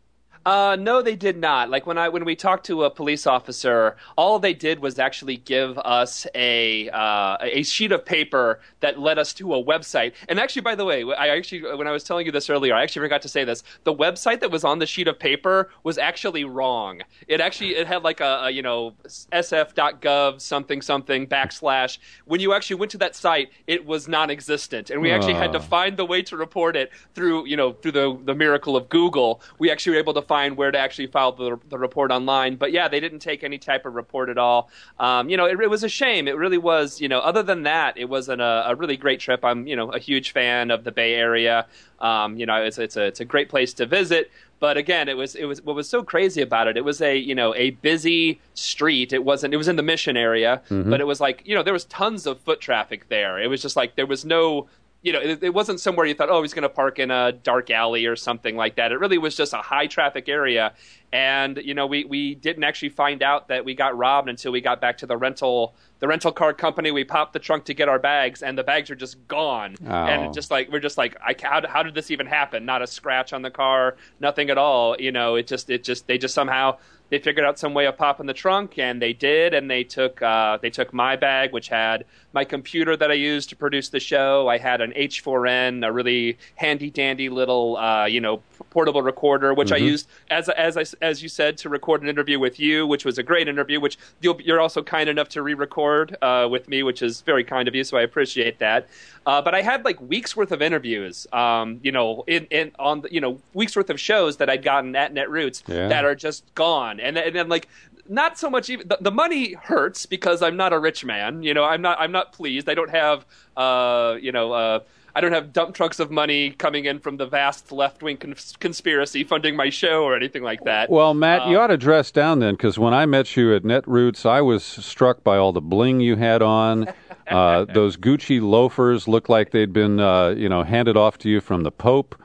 Uh, no, they did not. Like when I when we talked to a police officer, all they did was actually give us a uh, a sheet of paper that led us to a website. And actually, by the way, I actually when I was telling you this earlier, I actually forgot to say this. The website that was on the sheet of paper was actually wrong. It actually it had like a, a you know S F dot gov something something backslash. When you actually went to that site, it was non-existent, and we actually had to find the way to report it through you know through the the miracle of Google. We actually were able to find where to actually file the, the report online. But yeah, they didn't take any type of report at all. Um, you know, it, it was a shame. It really was, you know, other than that, it wasn't a, a really great trip. I'm, you know, a huge fan of the Bay Area. Um, you know, it's, it's a, it's a great place to visit. But again, it was, it was, what was so crazy about it, it was a, you know, a busy street. It wasn't, it was in the Mission area, mm-hmm. but it was like, you know, there was tons of foot traffic there. It was just like, there was no, you know, it, it wasn't somewhere you thought, oh, he's going to park in a dark alley or something like that. It really was just a high traffic area. And, you know, we, we didn't actually find out that we got robbed until we got back to the rental the rental car company. We popped the trunk to get our bags, and the bags are just gone. Oh. And just like, we're just like, I, how, how did this even happen? Not a scratch on the car, nothing at all. You know, it just, it just, they just somehow, they figured out some way of popping the trunk, and they did, and they took uh, they took my bag, which had my computer that I used to produce the show. I had an H four N, a really handy-dandy little, uh, you know, portable recorder, which mm-hmm. I used, as as I, as you said, to record an interview with you, which was a great interview, which you'll, you're also kind enough to re-record uh, with me, which is very kind of you, so I appreciate that. Uh, but I had like weeks worth of interviews, um, you know, in, in on the, you know weeks worth of shows that I'd gotten at Netroots yeah. that are just gone, and and then like not so much even the, the money hurts because I'm not a rich man, you know, I'm not I'm not pleased. I don't have uh, you know. Uh, I don't have dump trucks of money coming in from the vast left-wing cons- conspiracy funding my show or anything like that. Well, Matt, um, you ought to dress down then, because when I met you at Netroots, I was struck by all the bling you had on. Uh, those Gucci loafers looked like they'd been, uh, you know, handed off to you from the Pope.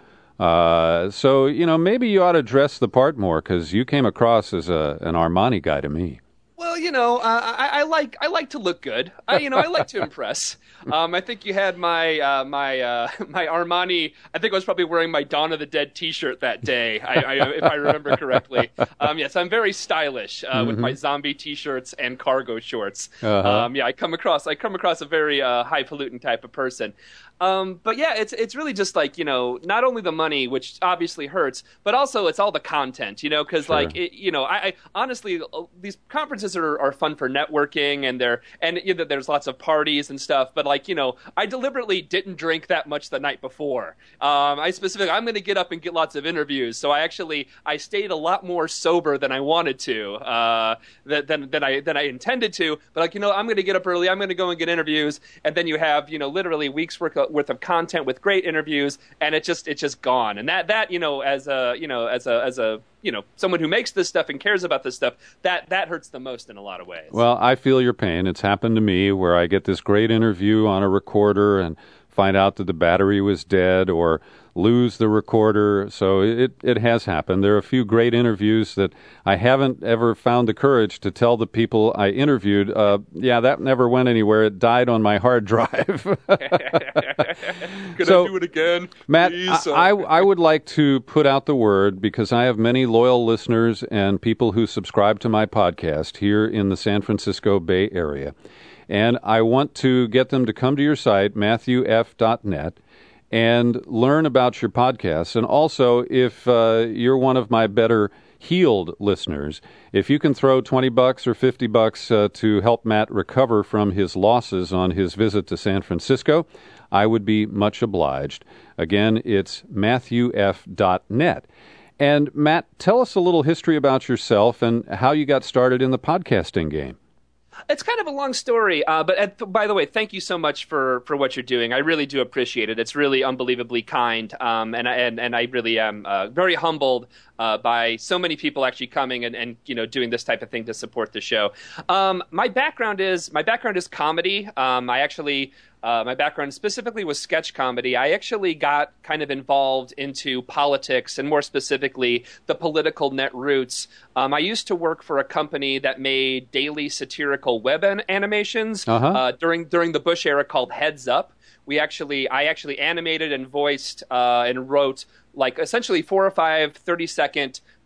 Uh, so, you know, maybe you ought to dress the part more, because you came across as a, an Armani guy to me. Well, you know, uh, I, I like I like to look good. I, you know, I like to impress. Um, I think you had my uh, my uh, my Armani. I think I was probably wearing my Dawn of the Dead T-shirt that day, I, I, if I remember correctly. Um, yes, I'm very stylish uh, mm-hmm. with my zombie T-shirts and cargo shorts. Uh-huh. Um, yeah, I come across I come across a very uh, highfalutin type of person. Um, but yeah, it's it's really just like, you know, not only the money, which obviously hurts, but also it's all the content, you know, because sure. like, it, you know, I, I honestly, these conferences are, are fun for networking, and they're, and you know, there's lots of parties and stuff. But like, you know, I deliberately didn't drink that much the night before. Um, I specifically, I'm going to get up and get lots of interviews. So I actually, I stayed a lot more sober than I wanted to, uh, than, than I, than I intended to. But like, you know, I'm going to get up early. I'm going to go and get interviews. And then you have, you know, literally weeks worth of, worth of content with great interviews, and it just it's just gone. And that that you know as a you know as a as a you know someone who makes this stuff and cares about this stuff, that that hurts the most in a lot of ways. Well, I feel your pain. It's happened to me where I get this great interview on a recorder and find out that the battery was dead, or lose the recorder. So it it has happened. There are a few great interviews that I haven't ever found the courage to tell the people I interviewed, uh, yeah, that never went anywhere. It died on my hard drive. Could so, I do it again? Matt, Please? I, I, I would like to put out the word, because I have many loyal listeners and people who subscribe to my podcast here in the San Francisco Bay Area. And I want to get them to come to your site, matthew f dot net, and learn about your podcasts. And also, if uh, you're one of my better healed listeners, if you can throw twenty bucks or fifty bucks uh, to help Matt recover from his losses on his visit to San Francisco, I would be much obliged. Again, it's matthew f dot net. And Matt, tell us a little history about yourself and how you got started in the podcasting game. It's kind of a long story, uh, but at, by the way, thank you so much for, for what you're doing. I really do appreciate it. It's really unbelievably kind, um, and, and and I really am uh, very humbled uh, by so many people actually coming and, and you know doing this type of thing to support the show. Um, my background is my background is comedy. Um, I actually. Uh, my background specifically was sketch comedy. I actually got kind of involved into politics, and more specifically, the political Netroots. Um, I used to work for a company that made daily satirical web an- animations uh-huh. uh, during during the Bush era called Heads Up. We actually, I actually animated and voiced uh, and wrote like essentially four or five thirty-second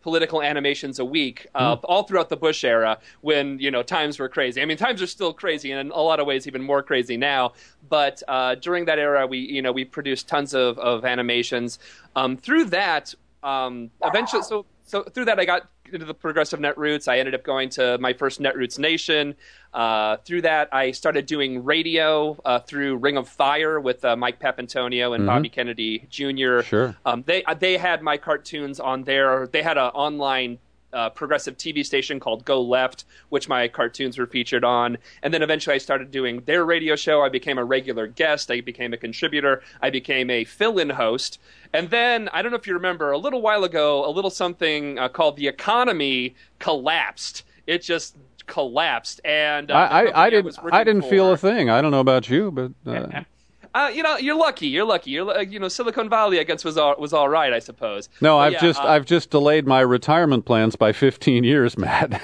political animations a week, uh, mm. all throughout the Bush era when, you know, times were crazy. I mean, times are still crazy, and in a lot of ways even more crazy now. But uh, during that era, we, you know, we produced tons of, of animations. Um, through that, um, eventually, so so through that, I got into the progressive Netroots. I ended up going to my first Netroots Nation. Uh, through that, I started doing radio uh, through Ring of Fire with uh, Mike Papantonio and mm-hmm. Bobby Kennedy Junior Sure. Um, they they had my cartoons on their. They had an online uh, progressive T V station called Go Left, which my cartoons were featured on. And then eventually, I started doing their radio show. I became a regular guest. I became a contributor. I became a fill-in host. And then, I don't know if you remember, a little while ago, a little something uh, called The Economy collapsed. It just collapsed. And uh, I, I, I didn't. I, I didn't for, feel a thing. I don't know about you, but uh... uh, you know, you're lucky. You're lucky. You're, you know, Silicon Valley, I guess, was all, was all right, I suppose. No, but I've yeah, just uh, I've just delayed my retirement plans by fifteen years, Matt.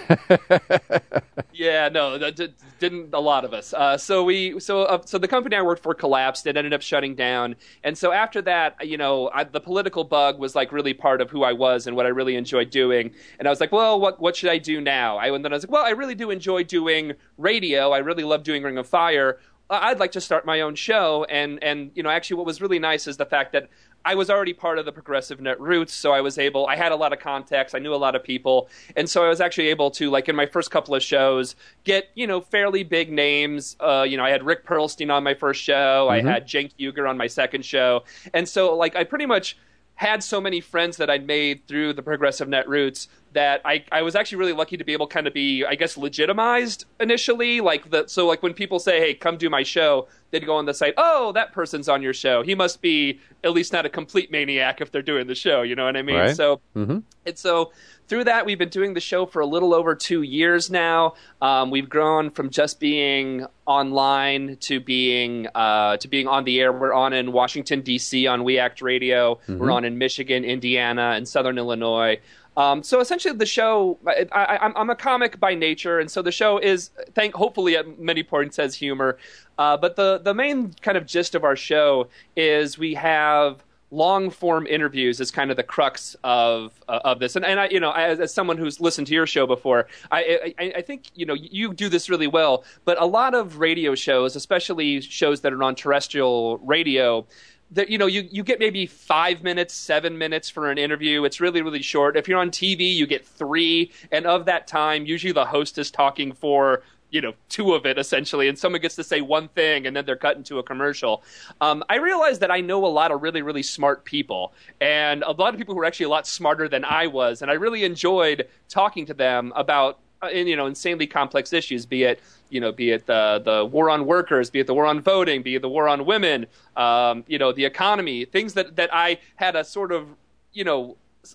Yeah, no, that d- didn't a lot of us. Uh, so we, so uh, so the company I worked for collapsed. It ended up shutting down, and so after that, you know, I, the political bug was like really part of who I was and what I really enjoyed doing. And I was like, well, what what should I do now? I and then I was like, well, I really do enjoy doing radio. I really love doing Ring of Fire. I'd like to start my own show, and and you know, actually, what was really nice is the fact that I was already part of the Progressive Netroots, so I was able, I had a lot of contacts, I knew a lot of people, and so I was actually able to, like in my first couple of shows, get, you know, fairly big names. Uh, you know, I had Rick Perlstein on my first show, mm-hmm. I had Cenk Uygur on my second show, and so, like, I pretty much had so many friends that I'd made through the Progressive Netroots that I, I was actually really lucky to be able to kind of be, I guess, legitimized initially. Like the, so like when people say, hey, come do my show, they'd go on the site, oh, that person's on your show. He must be at least not a complete maniac if they're doing the show. You know what I mean? Right. So, mm-hmm. and so through that, we've been doing the show for a little over two years now. Um, we've grown from just being online to being uh, to being on the air. We're on in Washington, D C on We Act Radio. Mm-hmm. We're on in Michigan, Indiana, and Southern Illinois. Um, so essentially, the show, I, I, I'm a comic by nature, and so the show is, thank, hopefully at many points, has humor. Uh, but the, the main kind of gist of our show is we have long-form interviews as kind of the crux of uh, of this. And, and I, you know, as, as someone who's listened to your show before, I, I I think, you know, you do this really well. But a lot of radio shows, especially shows that are on terrestrial radio, that, you know, you, you get maybe five minutes, seven minutes for an interview. It's really, really short. If you're on T V, you get three. And of that time, usually the host is talking for, you know, two of it, essentially. And someone gets to say one thing, and then they're cut into a commercial. Um, I realized that I know a lot of really, really smart people. And a lot of people who are actually a lot smarter than I was. And I really enjoyed talking to them about, uh, you know, insanely complex issues, be it, you know, be it the the war on workers, be it the war on voting, be it the war on women, um, you know, the economy, things that, that I had a sort of, you know,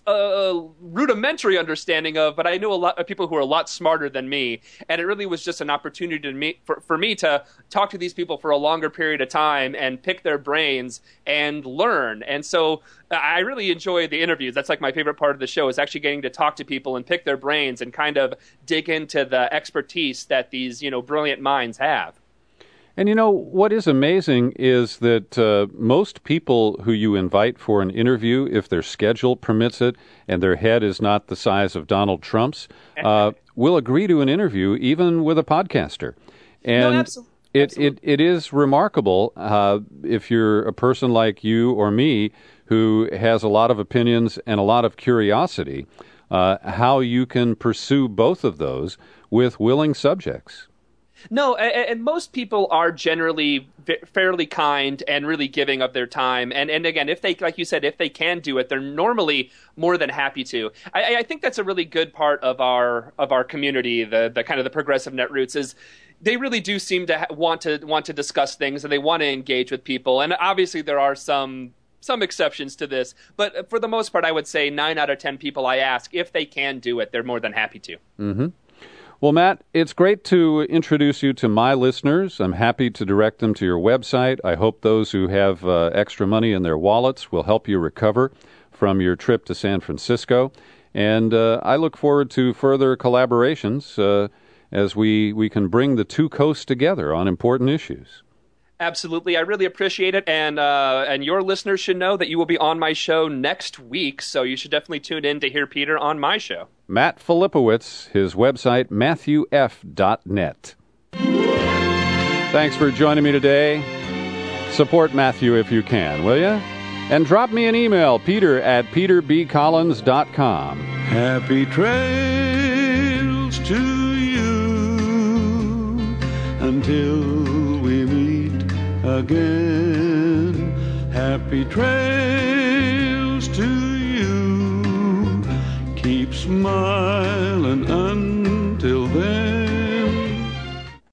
a rudimentary understanding of, but I knew a lot of people who were a lot smarter than me, and it really was just an opportunity to me, for, for me to talk to these people for a longer period of time and pick their brains and learn. And so I really enjoy the interviews. That's like my favorite part of the show, is actually getting to talk to people and pick their brains and kind of dig into the expertise that these, you know, brilliant minds have. And, you know, what is amazing is that uh, most people who you invite for an interview, if their schedule permits it and their head is not the size of Donald Trump's, uh, will agree to an interview, even with a podcaster. And no, absolutely. It, absolutely. it, it is remarkable uh, if you're a person like you or me who has a lot of opinions and a lot of curiosity, uh, how you can pursue both of those with willing subjects. No, and, and most people are generally fairly kind and really giving of their time. And and again, if they, like you said, if they can do it, they're normally more than happy to. I, I think that's a really good part of our of our community, the the kind of the progressive Netroots, is they really do seem to ha- want to want to discuss things, and they want to engage with people. And obviously, there are some. Some exceptions to this, but for the most part, I would say nine out of ten people I ask, if they can do it, they're more than happy to. Mm-hmm. Well, Matt, it's great to introduce you to my listeners. I'm happy to direct them to your website. I hope those who have uh, extra money in their wallets will help you recover from your trip to San Francisco. And uh, I look forward to further collaborations uh, as we, we can bring the two coasts together on important issues. Absolutely. I really appreciate it. And uh, and your listeners should know that you will be on my show next week, so you should definitely tune in to hear Peter on my show. Matt Filipowicz, his website, matthew f dot net. Thanks for joining me today. Support Matthew if you can, will you? And drop me an email, peter at peter b collins dot com. Happy trails to you until we meet again. Happy trails to you. Keep smiling